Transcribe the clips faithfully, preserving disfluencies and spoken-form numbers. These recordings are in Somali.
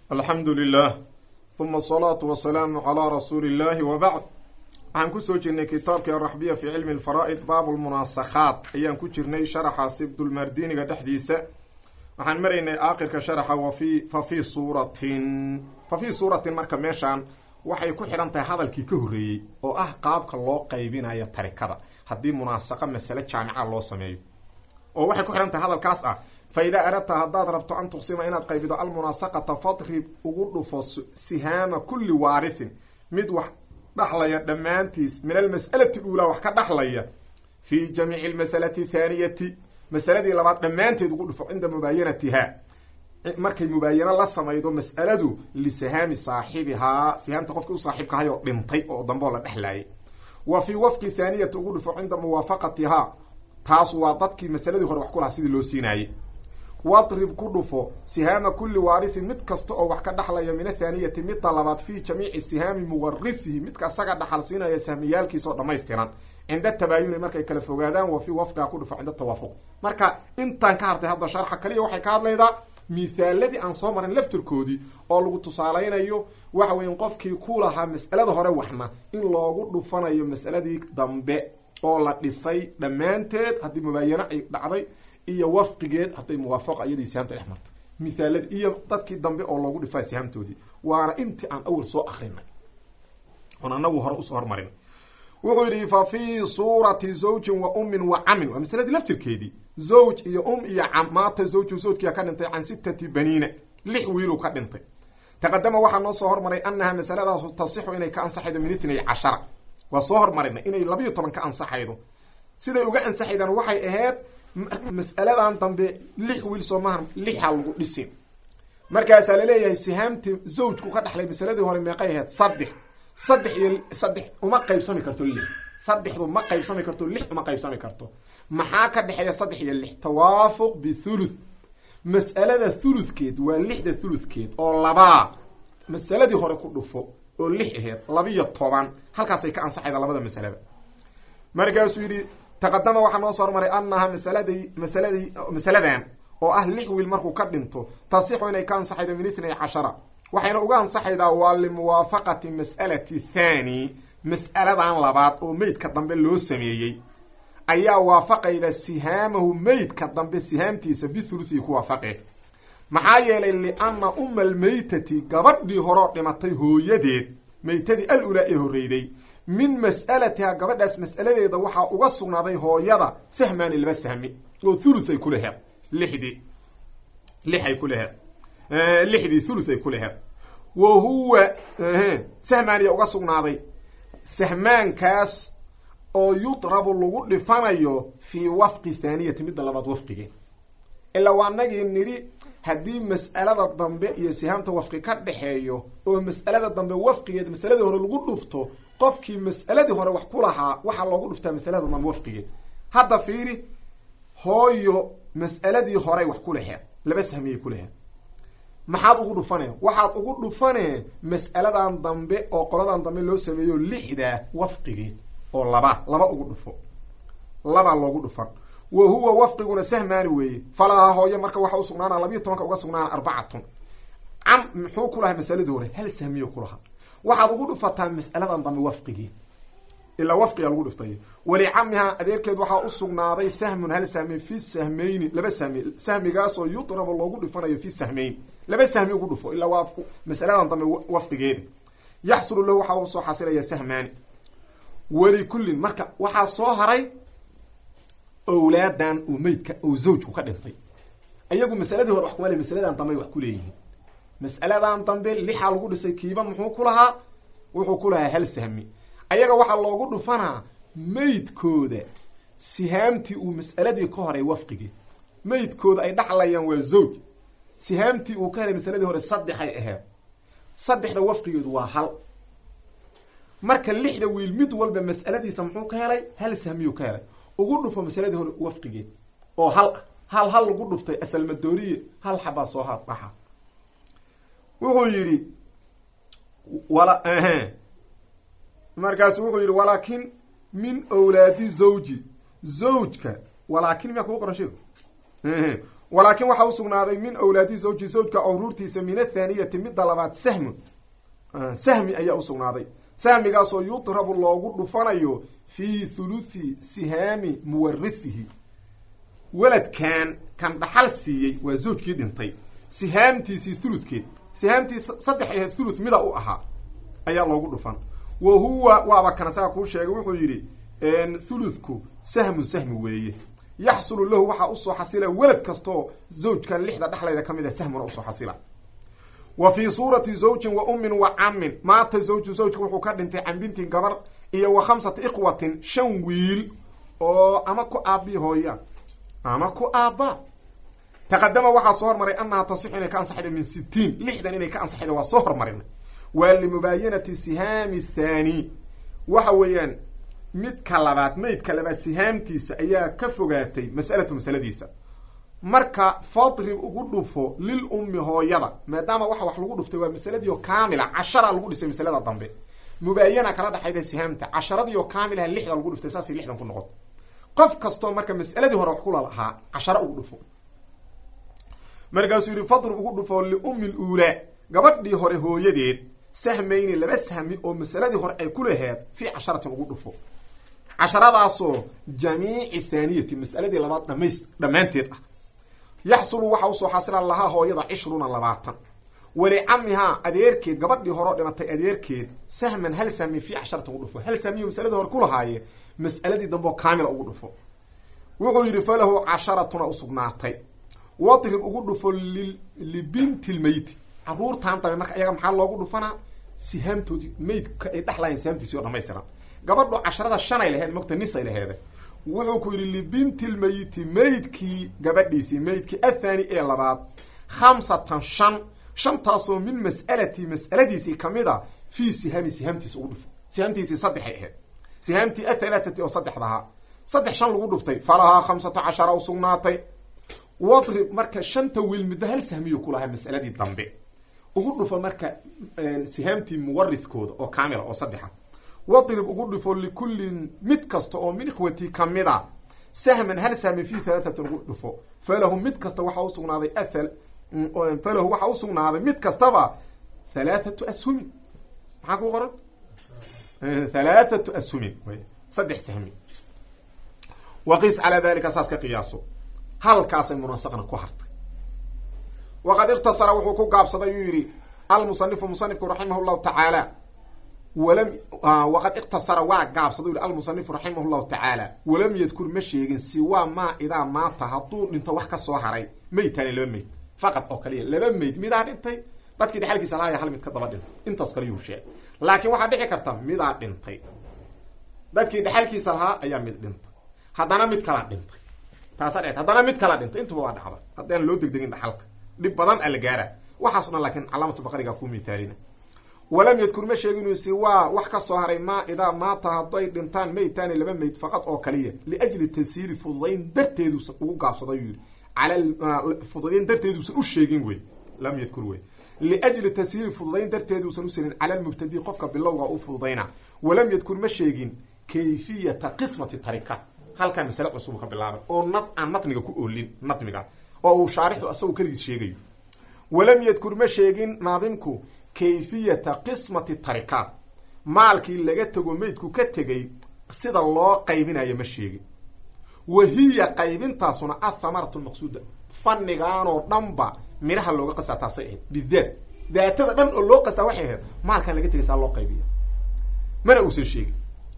الحمد لله ثم الصلاة والسلام على رسول الله وبعد waxaan ku soo jirnay kitaabkii araxbiya fi cilmi alfaraa'id baab almunaasakhaat ayaan ku jirnay sharaxa sibdulmardiniga dhexdiisa waxaan maraynay aakhirka sharaxa wa fi fa fi suuratin fa fi suuratin marka meeshaan waxay ku xiran tahay hadalkii ka horreeyey oo ah qaabka loo qaybinayo tarikada haddii munaasaqa masale jaamica loo sameeyo oo waxay ku xiran tahay hadalkaas ah فإذا أردت هداد ربط أن تقسم إناد قيبض المناسقة فاضرب أغلف سهام كل وارث مدوح دحلية دمانتيس من المسألة الأولى وحكا دحلية في جميع المسألة الثانية مسألة دي لبعض دمانتي تغلف عند مباينتها مركي مباينة لسا يدو مسألة لسهام صاحبها سهام تقفك صاحبك هاي بنطي أو ضمبولة دحلية وفي وفق ثانية تغلف عند موافقتها تاسو وضدكي مسألة دي هو وحكولها سيدي لو سيناي واضرب كدفو سهام كل وارث مد كasta oo wax ka dhaxlaya min thaniyati mid talabaad fi jamiici sihami muwarrithihi mid ka saga dhaxalsiinaya sahmiyalkiisa oo dhameystiran inda tabayun markay kala fogaadaan wa fi wafqa ku dhufo inda tawaafuq marka intaan ka hartay hadda sharxa kaliya waxay ka hadlaydaa misaaladii aan soo marin laftirkoodii oo lagu tusaaleynayo waxa weyn qofkii ku lahaa mas'alada hore waxna in loogu dhufanayo mas'aladii dambe oo la dhisay dhamaanteed hadii mubaayana ay dhacday iyo wafqigeed haday muwaafaqo ayadii sihamta dhex martay misaalad iyo dadkii dambe oo loogu dhifay sihamtoodii waana intii aan awal soo akhrinay on anagu hore u soo hormarin wuxuu yidhi fa fi suurati zawjin wa ummin wa camin waa masaladii laftirkeedii zawj iyo um iyo cam maata zawju zawjkiya ka dhintay can sittati baniina lix wiiluu ka dhintay taqadama waxaa noo soo hormaray annaha masaladaasu tasixu inay ka ansaxaydo min itnay cashara waa soo hormarinay inay labiyo toban ka ansaxaydo siday uga ansaxaydaan waxay ahayd mas'aladan dambe lix wiil Soomahan lixa lagu dhisin markaas la leeyahay sihaamti zawjku ka dhaxlay masaladii hore meeqay ahayd saddex saddex iyo saddex uma qaybsami karto lix saddexdu ma qaybsami karto lix uma qaybsami karto maxaa ka dhaxeeya saddex iyo lix tawaafuq bi thuluth mas'alada thuluthkeed waa lixda thuluthkeed oo laba masaladii hore ku dhufo oo lix ahayd labiyo toban halkaas ay ka ansaxayda labada masalada markaas uu yiri taqadama waxa noo soo maray annaha masaladii masaladii masaladan oo ah lix wiil markuu ka dhinto tasixu inay ka ansaxaydo min itnay cashara waxayna uga ansaxaydaa waa li muwaafaqati mas'alati thani mas'aladan labaad oo meydka dambe loo sameeyay ayaa waafaqayda sihaamahu meydka dambe sihaamtiisa bi thuluthi ku waafaqay maxaa yeelay li anna ummal maytati gabadhii hore dhimatay hooyadeed maytadii al-ula ee horreeyday min mas'alatiha gabadhaas mas'aladeeda waxaa uga sugnaaday hooyada sahmaani laba sahmi oo thuluthay ku leeyahay lixdi lixay ku leeyahay ee lixdi thuluthay ku leeyahay wa huwa sahmaani uga sugnaaday sahmaankaas oo yutrabu lagu dhifanayo fi wafqi thaniyati mid labaad wafqigeed illa waanagi niri hadii mas'alada dambe iyo sihaamta wafqi ka dhaxeeyo oo mas'alada dambe wafqigeed mas'alada hore lagu dhufto qofkii mas'aladii hore wax ku lahaa waxa loogu dhuftaa mas'alada dambe wafqigeed hadda fiiri hooyo mas'aladii hore wax ku lahayd laba sahmiyay ku lahayd maxaad ugu dhufanay waxaad ugu dhufanay mas'aladan dambe oo qoladan dambe loo sameeyo lixda wafqigeed oo laba laba ugu dhufo laba loogu dhufan wa huwa wafqiguna sahmaani weeye falaha hooyo marka waxa u sugnaana labiyo toban ka uga sugnaana arbacatun am muxuu ku lahaa mas'aladii hore hal sahmiyo ku lahaa waxaad ugu dhufataa mas'aladan dambe wafqigii ila wafqiga lagu dhuftay wali camha adeerkeed waxa u sugnaaday sahmun hal sahmi fi sahmayn laba sahmi sahmigaas oo yutrab loogu dhufanayo fi sahmayn laba sahmi ugu dhufo ila wafqu mas'aladan dambe wafqigeeda yaxsulu lahu waxa uu soo xasilaya sahmaani wali kulli marka waxa soo haray awlaadan umaydka oo zawjku ka dhintay ayagu mas'aladii hore wax ku leeyahay mas'aladan dambe wax ku leeyihiin mas'aladan dambe lixa lagu dhisay kiiba muxuu ku lahaa wuxuu ku lahaa hal sahmi ayaga waxa loogu dhufanaa meydkooda sihaamti uu mas'aladii ka hore wafqigii meydkooda ay dhaxlayaan waa zawj sihaamti uu ka helay mas'aladii hore saddex ay ahayd saddexda wafqigeedu waa hal marka lixda wiil mid walba mas'aladiisa muxuu ka helay hal sahmi uu ka helay ugu dhufo mas'aladii hore wafqigeed oo hal hal hal lagu dhuftay asal madooriye hal xaba soo har baxa wuxuu yiri wala eh markaas wuxuu yiri walakin min awlaadi zawji zawjka walakin ma ku qorashido eh walaakin waxaa usugnaaday min awlaadi zawji zawjka awruurtiisa min athaaniyati midda labaad sahmun sahmi ayaa usugnaaday sahmigaasoo yudrabu loogu dhufanayo fii thuluthi sihaami muwarithihi weladkan kan dhaxal siiyey waa zawjkii dhintay sihaamtiisii thuludkeed sihaamtii saddex ahayd thuluth mida u ahaa ayaa loogu dhufan wa huwa waaba kana saa kuu sheegay wuxuu yidhi thuluthku sahmun sahmi weeye yaxsulu lahu waxaa usoo xasila welad kastoo zawjkan lixda dhexlayda ka mid a sahmuna usoo xasila wa fii suurati zawjin wa ummin wa cammin maata zawju zawjka wuxuu ka dhintay can bintin gabar iyo wa khamsati ikhwatin shan wiil oo ama ku aabbii hooya ama ku aabba taqadama waxaa soo hormaray annaha tasixu inay ka ansaxda min sitiin lixdan inay ka ansaxda waa soo hormarina waa limubaayanati sihaami thaani waxa weeyaan midka labaad maydka labaad sihaamtiisa ayaa ka fogaatay mas'alatu masaladiisa marka fadrib ugu dhufo lil ummi hooyada maadaama waxa wax lagu dhuftay waa masaladii oo kaamila cashara lagu dhisay masalada dambe mubaayana kala dhaxayda sihaamta casharadii oo kaamilaha lixda lagu dhuftay saasay lixdan ku noqoto qof kastoo marka mas'aladii hore wax ku lahaa cashara ugu dhufo markaasuu yidhi fadrib ugu dhufo liummi luulaa gabadhii hore hooyadeed sahmayni laba sahmi oo masaladii hore ay ku laheed fii casharatin ugu dhufo casharadaasoo jamiici thaaniyati mas'aladii labaad dhamays dhammaanteed ah yaxsulu waxa usoo xasila lahaa hooyada cishruuna labaatan walicamihaa adeerkeed gabadhii horeo dhimatay adeerkeed sahman hal sahmi fii casharatin ugu dhufo hal sahmiyo masaladii hore ku lahaaye mas'aladii dambe oo kaamila ugu dhufo wuxuu yidhi falahu casharatuna usugnaatay wadrib ugu dhufo libinti lmeyti caruurtaan dambe marka iyaga maxaa loogu dhufanaa sihaamtoodii maydka ay dhexlaayeen sihaamtiisi oo dhamaystiran gabadho casharada shanay laheed mogta nisay laheeda wuxuu ku yidhi libinti lmeyiti maydkii gabadhiisii maydkii athani ee labaad khamsatan shan shantaasoo min mas'alati mas'aladiisii kamid a fii sihaami sihaamtiisi ugu dhufo sihaamtiisii saddexay ahayd sihaamtii athalatati oo saddexdahaa saddex shan lagu dhuftay falahaa khamsata cashara usugnaatay wadrib marka shanta wiil midba hal sahmiyo kulahaa mas'aladii dambe ugu dhufo marka sihaamtii muwarithkooda oo kaamila oo saddexa wadrib ugu dhufo likullin mid kasta oo min ikhwatii kamid a sahman hal sahmi fii halaatatin ugu dhufo falahu mid kasta waxaa usugnaaday athal falahu waxaa usugnaaday mid kastaba halaathatu ashumin maxaa ku qoran halaathatu ashumin saddex sahmi waqiis calaa dalika saas ka qiyaaso halkaasay munaasaqna ku hartay waqad ikhtasara wuxuu ku gaabsaday yuu yidhi almusanifu musanifku raximah llahu tacaala walam waqad ikhtasara waa gaabsaday yidhi almusanifu raximah llahu tacaala walam yadkur ma sheegin siwaa maa idaa maata hadduu dhinto wax ka soo haray maytaani laba mayd faqad oo kaliya laba mayd midaa dhintay dadkii dhexalkiisa lahaaya hal mid ka daba dhintay intaas kaliyuu sheegay laakiin waxaa dhici karta midaa dhintay dadkii dhexalkiisa lahaa ayaa mid dhintay haddana mid kalaa dhintay taasaa dhicta haddana mid kalaa dhintay intuba waa dhacda haddaan loo degdegin dhaxalka dhib badan a la gaara waxaaso dhan laakiin calaamatu baqariga ku mitaalina walam yadkur ma sheeginu si waa wax ka soo haray maa idaa maata hadday dhintaan maytaani laba mayd faqad oo kaliya liajli tasiiri fududayn darteeduusan ugu gaabsaday yuu yidhi cala fududayn darteeduusan u sheegin wey lam yadkur wey liajli tasiiri fududayn darteeduusan u selin cala lmubtadi qofka bilowga u fududayna walam yadkur ma sheegin kayfiyata qismati tarika halkan masale cusub ka bilaabay oo nat aan matniga ku oolin natmiga oo uu shaarixu asagu kaligiis sheegayo walam yadkur ma sheegin naadimku kayfiyata qismati tarikaat maalkii laga tego maydku ka tegay sida loo qaybinayo ma sheegin wahiya qaybintaasuna athamaratu lmaqsuuda fannigaanoo dhanba midhaha looga qasaa taasay ahayd bidaat daatada dhan oo loo qastaa waxay ahayd maalkan laga tegay saa loo qaybiya mana uusan sheegin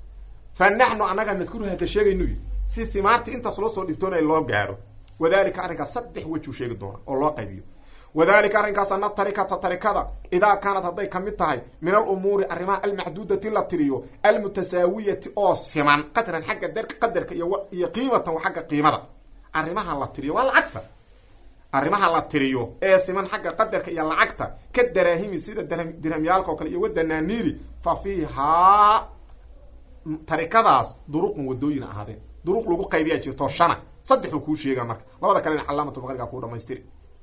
fa naxnu annaga nadkuru hada sheegaynu yidhi si himaartii intaas loo soo dhibtoonay loo gaaro wadalika arrinkaas saddex wejuu sheegi doona oo loo qaybiyo wadalika arrinkaas ana tarikata tarikada idaa kaanad hadday kamid tahay min alumuuri arrimaha almacduudati la tiriyo almutasaawiyati oo siman qadran xagga dar qadarka iyo iyo qiimatan wa xagga qiimada arrimaha la tiriyo waa lacagta arrimaha la tiriyo ee siman xagga qadarka iyo lacagta ka daraahimi sida dirhamyaalka oo kale iyo wadanaaniiri fa fiihaa tarikadaas duruqun wadooyin ahaadeen duruq lagu qaybiyaa jirto shana saddexuu kuu sheegaa marka labada kalena calaamatu baqariga kuu dhamaystiri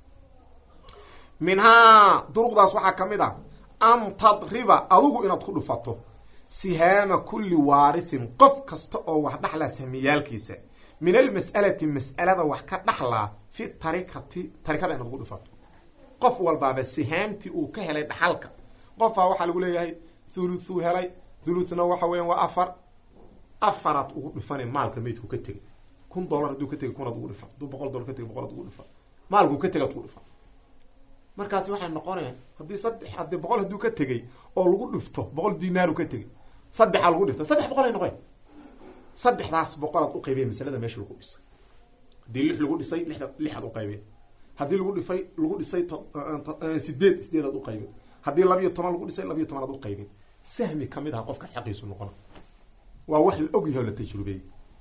minhaa duruqdaas waxaa ka mid ah an tadriba adugu inaad ku dhufato sihaama kulli waarithin qof kasta oo wax dhaxlaa sahmiyaalkiisa min almas'alati mas'alada wax ka dhaxlaa fi tarikati tarikada inaad ugu dhifato qof walbaaba sihaamtii uu ka helay dhaxalka qofaa waxaa lagu leeyahay thuluthuu helay thuluthna waxa weeyaan waa afar afaraad ugu dhifanay maalka maydku ka tegay kun dollar hadduu ka tegay kunaad ugu dhifan hadduu boqol dollar ka tegay boqolaad ugu dhifan maalkuu ka tegaad ugu dhifan markaasi waxay noqonayaan haddii saddex haddii boqol hadduu ka tegay oo lagu dhifto boqol dinaaru ka tegay saddexaa lagu dhifto saddex boqol ay noqon saddexdaas boqolaad u qaybeen masalada meesha lagu dhisay haddii lix lagu dhisay lixda lixaad u qaybeen haddii lagu dhifay lagu dhisay sideed sideedaad u qaybeen haddii labiyo toban lagu dhisay labiyo tobanaad u qaybeen sahmi kamid aha qofka xaqiisu noqona waa wax la og yahay la tajrubeeyey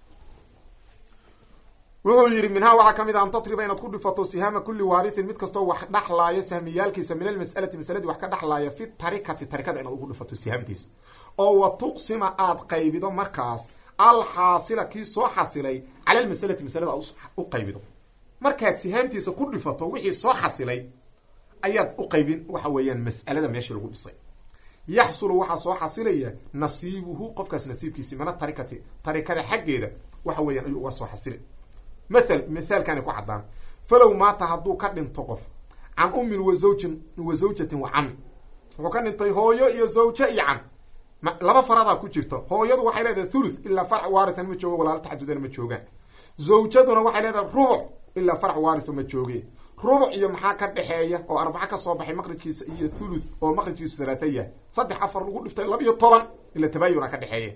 wuxuu yidhi minhaa waxaa kamid ah an tatriba inaad ku dhifato sihaama kulli waarithin mid kastoo wax dhaxlaaya sahmiyaalkiisa min almas'alati masaladii wax ka dhaxlaaya fi tarikati tarikada inaad ugu dhifato sihaamtiisa oo wa tuqsima aad qaybido markaas alxaasila kii soo xasilay cala almasalati masalada aad u qaybido markaad sihaamtiisa ku dhifato wixii soo xasilay ayaad u qaybin waxa weeyaan mas'alada meesha lagu dhisay yaxsulu waxaa soo xasilaya nasiibuhu qofkaas nasiibkiisi mina tarikati tarikada xaggeeda waxa weeyaan ayuu uga soo xasilay mathal mithaalkaani ku caddaan falow maata hadduu ka dhinto qof can ummin wa zawjin wa zawjatin wa cami wuxuu ka dhintay hooyo iyo zawjo iyo cam laba faradaa ku jirta hooyadu waxay leedahay thuluth ilaa farc waaritan ma joogo walaalo taxadudana ma joogaan zawjaduna waxay leedahay rubuc ilaa farc waaritho ma jooge rubuc iyo maxaa ka dhexeeya oo arbaca ka soo baxay maqrajkiisa iyo thuluth oo maqrajkiisu thalaatha yahay saddex afar lagu dhiftay labiyo toban ila tabaayuna ka dhexeeya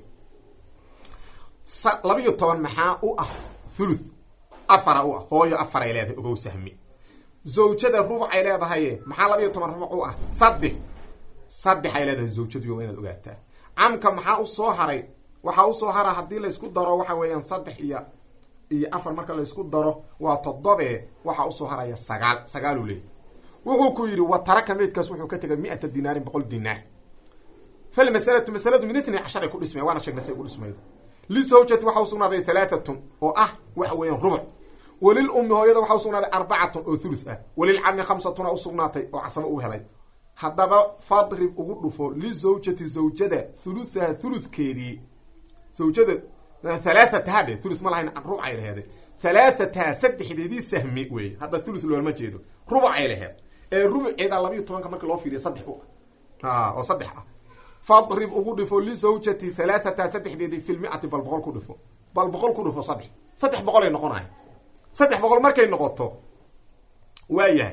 labiyo toban maxaa u ah thuluth afara u ah hooyo afaray leedahay ogow sahmi zawjada rubuc ay leedahay maxaa labiyo toban rubuc u ah saddex saddex ay leedahay zawjadu waa inaad ogaataa camka maxaa u soo haray waxaa usoo hara haddii laysku daro waxa weeyaan saddex iyo iyo afar marka laysku daro waa toddobe waxaa usoo haraya sagaal sagaaluu leeyahy wuxuu ku yidhi wa taraka meydkaas wuxuu ka tegay mi-ata dinaarin boqol dinaar falmasalatu masaladu min itnay cashar ay ku dhismaya waana sheegnay say ugu dhismaydo lisawjati waxaa usugnaaday halaatatun oo ah waxa weeyaan rubuc walil ummi hooyada waxaa usugnaaday arbacatun oo thuluth ah walil cami khamsatuna usugnaatay oo casabo uu helay haddaba fadrib ugu dhufo lizawjati zawjada thuluthaha thuluthkeedii zawjada halaathataha dhe thuluth ma lahayn rubuc ay laheeday halaathataha saddexdeedii sahmi weeye hadda thuluth loolama jeedo rubuc ay laheed ee rubuceeda labiyo tobanka marka loo fiiriyo saddex u ah oo saddex ah fadrib ugu dhifo lizawjati halaathataha saddexdeedii fi lmiati bal boqol ku dhifo bal boqol ku dhifo saddex saddex boqol ay noqonahay saddex boqol markay noqoto waa yahay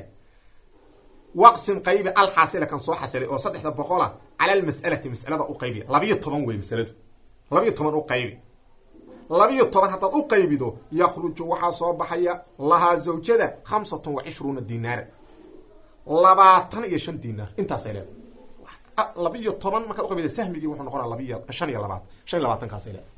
waqsim qaybi alxaasila kan soo xasilay oo saddexda boqola cala almas'alati mas'alada u qaybi labiyo toban wey masaladu labiyo toban u qaybi labiyo toban haddaad u qaybido yakhruju waxaa soo baxaya lahaa zawjada khamsatun wa cishruuna dinaara labaatan iyo shan dinaar intaasay leedahay labiyo toban markaad uqaybida sahmigii wuxuu noqonaa labiyo shan iyo labaatan shan iyo labaatankaasay leedahay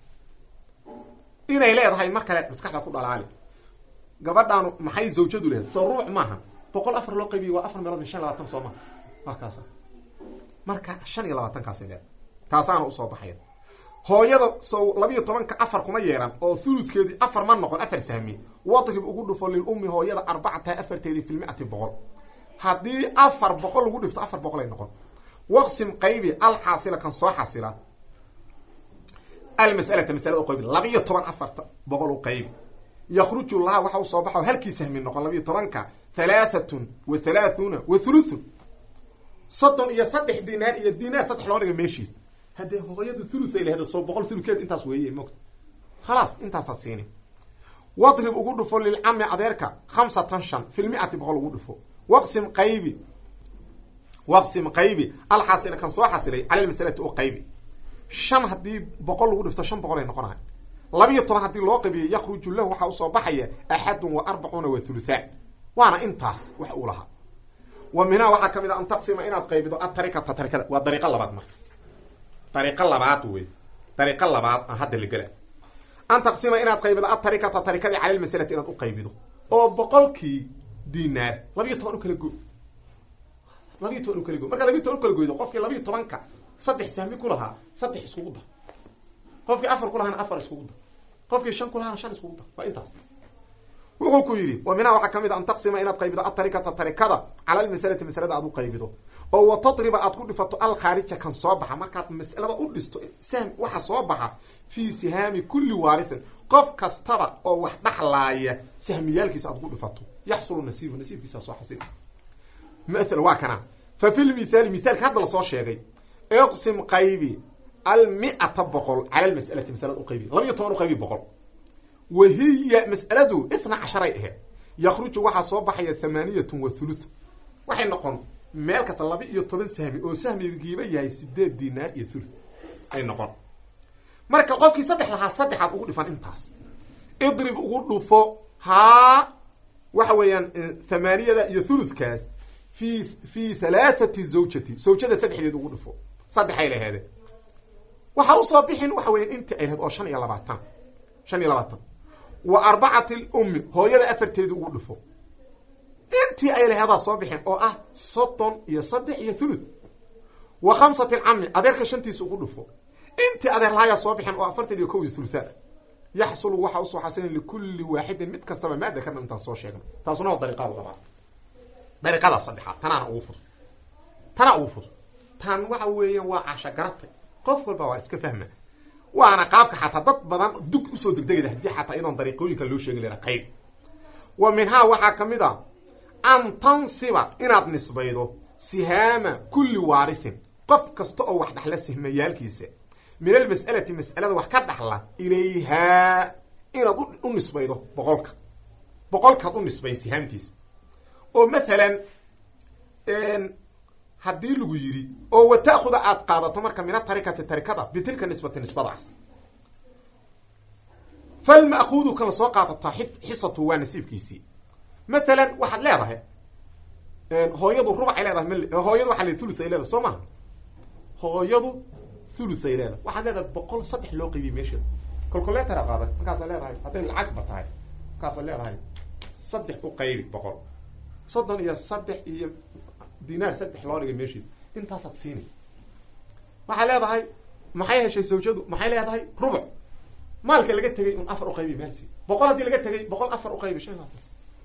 inay leedahay mar kale maskaxda ku dhalaali gabadhaanu maxay zawjadu leedahay soo ruuc maaha boqol afar loo qaybiyo waa afar meelood min shan iyo labaatan soo maha waa kaasa marka shan iyo labaatankaasay leedahay taasaana usoo baxaya hooyada sow labiyo tobanka afar kuma yeelan oo thuludkeedii afar ma noqon afar sahmi wadrib ugu dhufo lilummi hooyada arbacataha afarteedii fi lmiati boqol haddii afar boqol lagu dhifto afar boqol ay noqon waqsim qaybi alxaasila kan soo xasila almas'alata masalada u qaybi labiyo toban afarta boqol u qaybi yakhruju laha waxa usoo baxo halkii sahmi noqon labiyo tobanka halaahatun wa halaathuna wa thuluthun soddon iyo saddex dinaar iyo dinaar saddex loo dhiga meeshiis haddee hooyadu thuluth ay laheda soo boqol thuludkeed intaas weeye mogta khalaas intaasaad siini wadrib ugu dhufo lilcami adeerka khamsatan shan fi lmiati boqol ugu dhufo waqsim qaybi waqsim qaybi alxaasila kan soo xasilay cala lmasalati u qaybi shan haddii boqol lagu dhifto shan boqol ay noqonahay labiyo toban haddii loo qabiyo yakhruju lahu waxaa usoo baxaya axadun wa arbacuuna wa thuluthaan waana intaas wax uu lahaa wa minhaa waxaa kamid a an taqsima inaad qaybido atarikata tarikada waa dariiqo labaad marka dariiqo labaad wey dariiqo labaad aan hadda la gela an taqsima inaad qaybido atarikata tarikadii cala lmasalati inaad u qaybido oo boqolkii dinaar labiyo toban u kala go labiyo toban u kala go markaa labiyo toban u kala goydo qofkii labiyo tobanka saddex sahmi ku lahaa saddex iskugu dar qofkii afar ku lahaana afar iskugu dar qofkii shan ku lahaana shan iskugu dar waa intaas wuxuu ku yidhi wa minhaa waxaa ka mid a an taqsima inaad qaybido atarikata tarikada cala almasalati masalada aad u qaybido oo wa tadriba aad ku dhifato alkhaarija kan soo baxa markaad mas'alada u dhisto sahm waxa soo baxa fii sihaami kulli waarithin qof kastaba oo wax dhaxlaaya sahmiyaalkiisa aad ku dhifato yaxsulu nasiibu nasiibkiisa soo xasil maala waa kana fa fi lmithaali mithaalka hadda lasoo sheegay iqsim qaybi almi'ata boqol cala almas'alati masalada u qaybi laba iyo toban u qaybi boqol wahiya mas'aladu ithna casharay aheed yakruju waxaa soo baxaya thamaaniyatun wa thuluth waxay noqon meel kasta laba iyo toban sahmi oo sahmigiiba yahay sideed dinaar iyo thuluth ay noqon marka qofkii saddex lahaa saddexaad ugu dhifan intaas idrib ugu dhufo haa waxa weeyaan thamaaniyada iyo thuluthkaas fi fi halaathati zawjati zawjada saddexdeed ugu dhufo saddexay laheede waxa usoo bixin waxa weeyaan inta ay lahayd oo shan iyo labaatan shan iyo labaatan wa arbacati lummi hooyada afarteeda ugu dhufo intii ay laheedaa soo bixin oo ah soddon iyo saddex iyo thuluth wa khamsati alcami adeerka shantiisa ugu dhufo intii adeer lahayaa soo bixin oo afartan iyo kow iyo thuluthaan yaxsulu waxaa usoo xasilin likulli waaxidin mid kastaba maa dakarna intaan soo sheegnay taasuna waa dariiqada labaad dariiqada saddexaad tanaana ugu fudud tanaa ugu fudud tan waxa weeyaan waa casha garatay qof walba waa iska fahma waana qaabka xataa dad badan dug usoo degdegada haddii xataa iyadoon dariiqooyinka loo sheegi lahaa qayb wa minhaa waxaa ka mid a an tansiba inaad nisbaydo sihaama kulli waarithin qof kasta oo wax dhaxla sihmayaalkiisa min almas'alati mas'alada wax ka dhaxla ilayhaa inaad u nisbaydo boqolka boqolkaad u nisbay sihaamtiisa oo mathalan haddii lagu yidhi oo wa ta'khuda aad qaadato marka mina tarikati tarikada bitilka nisbati nisbadaas falma'kuudu kala soo qaadataa xisatu waa nasiibkiisii mathalan waxaad leedahay hooyadu rubacay leedahay m hooyadu waxaa le thuluth ay leedahay soo maha hooyadu thuluth ay leedahay waxaad leedahay boqol saddex loo qaybiyey meesheeda calculatora qaadan markaasaa leedahay hadday lacagba tahay markaasaa leedahay saddex u qaybi boqol soddon iyo saddex iyo dinaar saddex loo dhigay meeshiisa intaasaad siinay waxaa leedahay maxay heshay zawjadu maxay leedahay rubuc maalka laga tegay un afar uqaybi maalsi boqol haddii laga tegay boqol afar uqaybi shan labaatan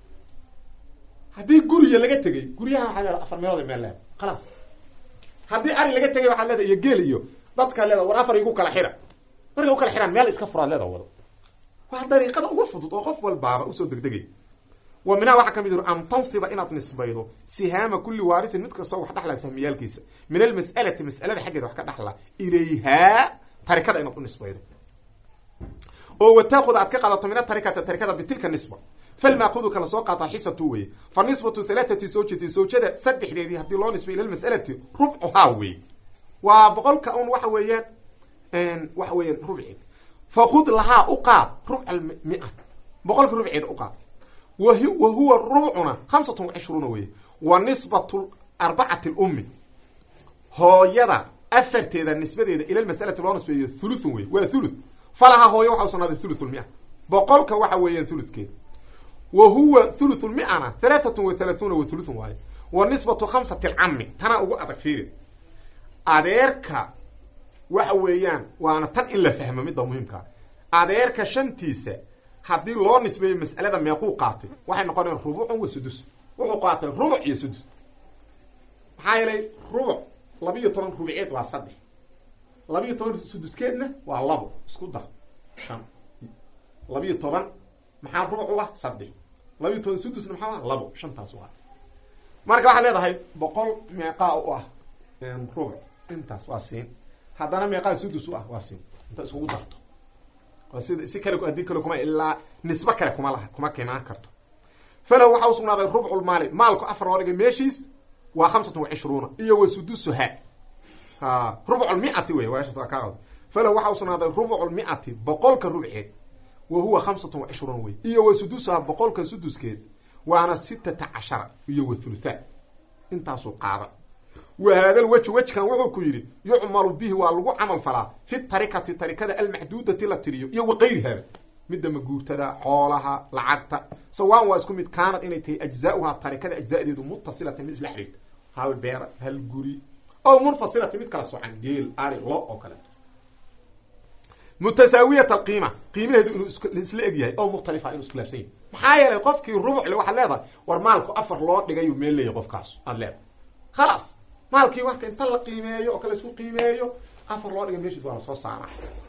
haddii guriya laga tegay guryaha waxaa leedahay afar meelood meel leeda khalaas haddii ari laga tegay waxaa leedahay iyo geel iyo dadka leeda war afar igu kala xira markay u kala xiraan meel iska furaad leeda wado waa dariiqada ugu fudud oo qof walbaaba usoo degdegay wa minhaa waxaa ka mid uri an tansiba inaad nisbaydo sihaama kulli waarithin mid kastoo wax dhaxlaa sahmiyaalkiisa min almas'alati mas'alada xaggeeda wax ka dhaxlaa ilayhaa tarikada inaad u nisbaydo oo wa taakuda aad ka qaadato min atarikata tarikada bitilka nisba falmaakudu kala soo qaataa xisatu weye fa nisbatu halaathati zawjati zawjada saddexdeedii haddii loo nisbay ila lmas'alati rubcuhaa wey waa boqolka un waxa weeyaan waxa weeyaan rubceed fakud lahaa u qaad rubca almia boqolka rubceeda u qaad wa huwa rubcuna hamsatun wacishruuna weye wa nisbatu arbacati lummi hooyada afarteeda nisbadeeda ila lmas'alati loo nisbeeyo thuluthun wey waa thuluth falahaa hooyo waxa u sugnaaday thuluthulmia boqolka waxa weeyaan thuluthkeeda wa huwa thuluthulmiana halaatatun wa halaathuna wa thuluthun waayo wa nisbatu khamsati alcami tanaa ugu adag fiiri adeerka waxa weeyaan waana tan in la fahmo midda muhiimkaa adeerka shantiisa haddii loo nisbeeyo mas'alada meequu qaatay waxay noqonayaan rubucun wa sudus wuxuu qaatay rubuc iyo sudus maxaa yeelay rubuc labiiyo toban rubiceed waa saddex labiiyo toban suduskeedna waa labo isku dar shan labiiyo toban maxaa rubuc u ah saddex labiiyo toban sudusna maxaa ah labo shantaas u ah marka waxaad leedahay boqol meeqaa u ah rubuc intaas waa siin haddana meeqaa sudus u ah waa siin inta iskugu darto sida si kale haddii kale kuma ilaa nisbo kale kuma laha kuma keenaan karto falow waxaa usugnaaday rubculmaali maalku afar loo dhigay meeshiis waa khamsatun wa cishruuna iyo wa sudusuha ha rubculmiati wey waashaas waa kaa falow waxaa usugnaaday rubculmiati boqolka rubceed wa huwa khamsatun wa cishruuna wey iyo wa sudusuha boqolka suduskeed waana sitata cashara iyo wa thuluthaan intaasuu qaada wa haada lwejh wejkan wuxuu ku yidhi yucmalu bihi waa lagu camal falaa fi tarikati tarikada almaxduudati la tiriyo iyo waqayrihaa midda maguurtada xoolaha lacagta sawaan waa isku mid kaanad inay tahay ajzaauhaa tarikada ajzaadeedu mutasilatan mid isla xiriirta hal beer hal guri oo munfasilatan mid kala socan geel ari lo oo kaleeto mutasaawiyat alqiima qiimaheedu inuu isla eg yahay oo mukhtalifa inuu iskhilaafsan yahay maxaa yeelay qofkii rubuc le waxaad leedahay war maalku afar loo dhigayu meel leeyahy qofkaas aad leedahay khalaas maalkii warka inta la qiimeeyo oo kale isku qiimeeyo afar loo dhigay meeshiis waa la soo saaraa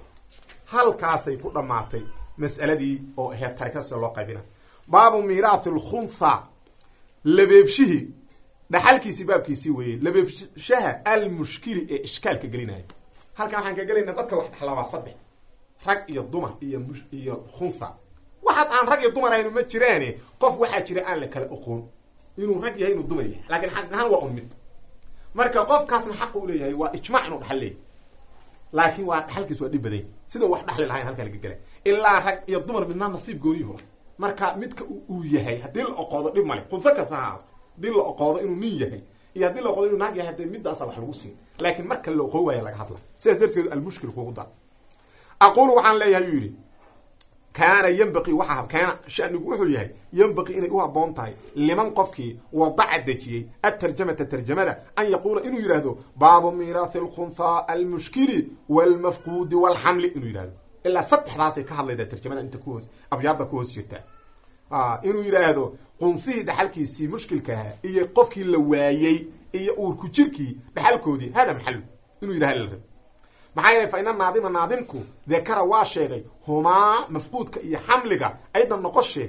halkaasay ku dhamaatay mas'aladii oo ahayd tarikada loo qaybina baabu miiraathi lkhuntha labeebshihii dhaxalkiisii baabkiisii weeye labeebshaha almushkili ee ishkaalka gelinaya halkan waxaan ka gelaynaa dadka wax dhaxlaa waa saddex rag iyo dumar iyo iyo khuntha waxaad aan rag iyo dumar ahaynu ma jiraane qof waxaa jira aan la kala oqoon inuu rag yahay inuu dumar yahay laakiin xaq ahaan waa un mid marka qofkaasna xaq uu leeyahay waa ijmaac inuu dhaxal leeyahay laakiin waa dhaxalkiis waa dhib badan sida wax dhaxli lahayn halka laga galay ilaa rag iyo dumar midna nasiib gooniyo marka midka uu yahay hadii la oqoodo dhib male khunsa ka saha hadii la oqoodo inuu nin yahay iyo hadii la oqoodo inuu naag yahay hadii midaas wax lagu siin laakiin marka la oqoo waaya laga hadla sidaas darteed al mushkil kugu dar aqulu waxaan leeyahay yiri kaana yanbaqi waxa kaana shanigu wuxuu yahay yanbaqi inay u haboon tahay liman qofkii wadaca dajiyay at-tarjamata tarjamada an yaqula inuu yiraahdo baabu miirath al-khuntha al-mushkili wal-mafqud wal-haml inuu yiraahdo illa saddexdaas ay ka hadlayda tarjamada inta ku hoos abyaada ku hoos jirta ah inuu yiraahdo qunfi dhaxalkiisi mushkilka iyo qofkii la waayay iyo uur ku jirkii dhaxalkoodii hada maxal inuu yiraahdo maxaa yeelay fa ina naadima naadimku dakara waa sheegay huma mafquudka iyo xamliga aydan noqoshe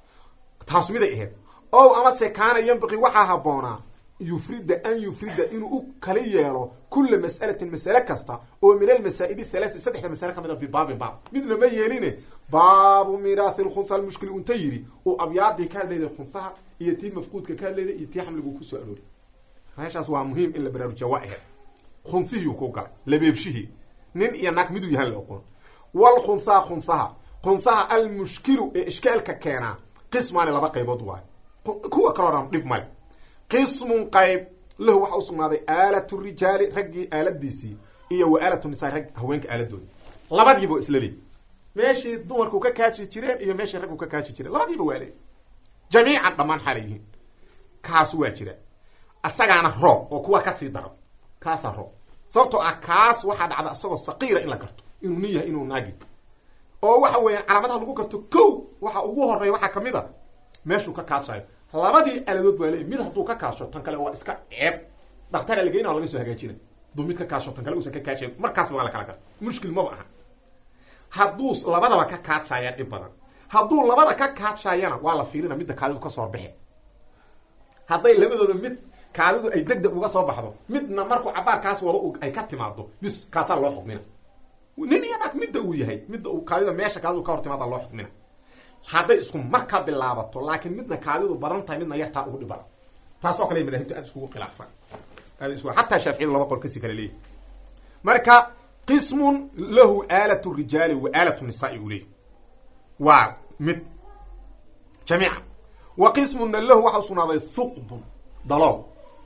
taas mid ay ahayd oo ama se kaana yanbaqi waxa haboona yufrida an yufrida inuu u kala yeelo kull mas'alatin mas'ala kasta oo min al masaa'id thalath saddex mas'ala kamida bi baab baab midna ma yeeline baabu miirath al khuntha al mushkil untayri oo abyaadi ka leeyahay khuntha iyo tii mafquudka ka leeyahay iyo tii xamligu ku soo aroori meeshaas waa muhiim in la baraarujiyo waa ahayd khunfiyu ku gal labeebshihi nin iyo naag midu yahay la aqoon wal khuntha khuntha khuntha al mushkilu ee ishkaalka keena qismaan laba qaybood waa kuwa kala oran dhib male qismun qayb lahu waxa usnaaday aalatu rijaali raggi aaladiisi iyo wa aalatu nisaa rag haweenka aaladoodi labadiiba isla leey meeshii dumarku ka kaaji jireen iyo meeshii raggu ka kaaji jireen labadiiba waa leey jamiican dhamaan xalayeen kaas waa jira asagaana roob oo kuwa ka sii daro kaas roob sababtoo ah kaas waxa dhacda asagoo saqiira in la garto inuu nin yahay inuu naagi oo waxa weeyaan calaamadaha lagu garto kow waxa ugu horeeya waxa kamida meeshuu ka kaashayo labadii aladood waa leey mid haduu ka kaasho tan kale waa iska ceeb dhakhtar la geeyna laga soo hagaajina duu mid ka kaasho tan kale uu ka kaashay markaas waa la kala garto mushkil ma aha haduu labadaba ka kaashaya dhib badan haduu labada ka kaashayana waa la fiirina midda kaalidu ka soo bixi haday labadooda mid kaalidu ay degdeg uga soo baxdo midna markuu cabaar kaas wado ay ka timaado bis kaasa loo xukmina nin yanak midda uu yahay midda uu kaalida meesha kaalidu ka hor timaado loo xukmina haday isku marka bilaabato laakiin midna kaalidu badan tahay midna yartaa ugu dhibada taas oo kale madaahibta aad isku khilaafan aad isku hatta shaafici laba qol kasi kale leey marka qismun lahu aalatu rijali wa aalatu nisa'i ulay wa mid jamii'a wa qismun lahu waxa sunaaday thuqb dalal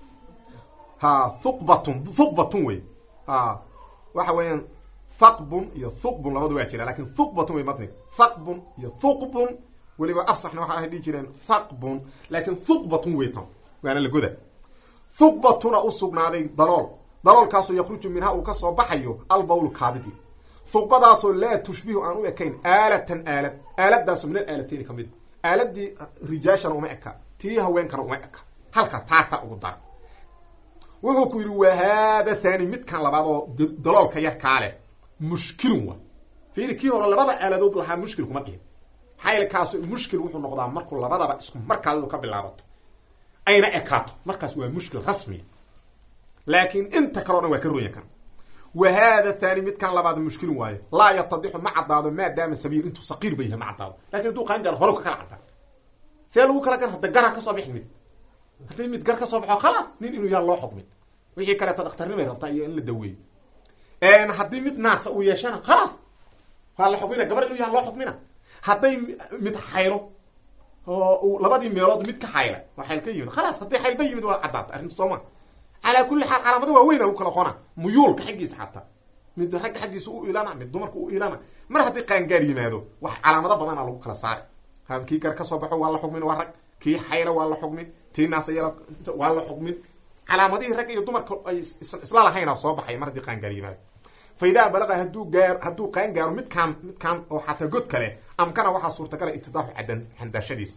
ha thuqbatun thuqbatun way ha waxa weeyaan ثقب iyo ثقب labadu waa jira laakiin ثقبتun way matni ثقب iyo ثقب waliba afsaxna waxa ay dhigi jireen ثقب laakiin ثقبتun way tan waana la goda ثقبتuna u sugnaaday dalool daloolkaas oo yakhruju minha uu ka soo baxayo albawl kaadidi ثقبadaas oo la tushbihu aan u ekayn aalatan aalad aaladaas min aalateen kamid aaladii rijaashan uma eka tii haweenkana uma eka halkaas taasa ugu dar wuxuu ku yiri waa hada thani mid kan labaad oo daloolka yar kaale mushkil wa fiiri kii hore labada aaladood laha mushkil kuma dhigin hayl kaas mushkil wuxuu noqdaa markuu labadaba isku markaas ka bilaabato ayna ekaato markaas waa mushkil rasmi laakiin inta kale waa ka rooyan kan wa hada thani mid kan labaad mushkil waaye la yatadixu ma cadaado maadaama sabiir intu saqiir bayha ma cadaado laakiin duu qaan gaar hore ka kala cadaan see lagu kala kan hada gara ka soo bixin mid hadii mid gar ka soo baxo khalaas nin inuu yaa loo xukmin wixii kale ta dhakhtarnimo rabtaa iyo in la daweeyo een hadii mid naas uu yeeshana khalaas waa la xukmina gabar inuu yaa loo xukmina haday mid xaylo oo labadii meelood mid ka xayla waxa ka yimid khalaas hadii xayl bay yimid waa cadaad arrinta Soomaa ala kulli xaal calaamadu waa weyn oo kala qona muyuulka xaqiisa xataa mid rag xaqiisa uu ilana mid dumarku uu ilana mar hadii qaan gaar yimaado wax calaamado badan lagu kala saaray habkii gar ka soo baxo waa la xukmin waa rag kii xayla waa la xukmin tii naas yara waa la xukmin calaamadii rag iyo dumarku ay isla lahayn soo baxay mar hadii qaan gaar yimaado fayda balaqa haduu gaar haduu qaan gaaro mid kan mid kan oo xataa god kale amkana waxaa suurtagala itidaaxu cadan xandaashadiisa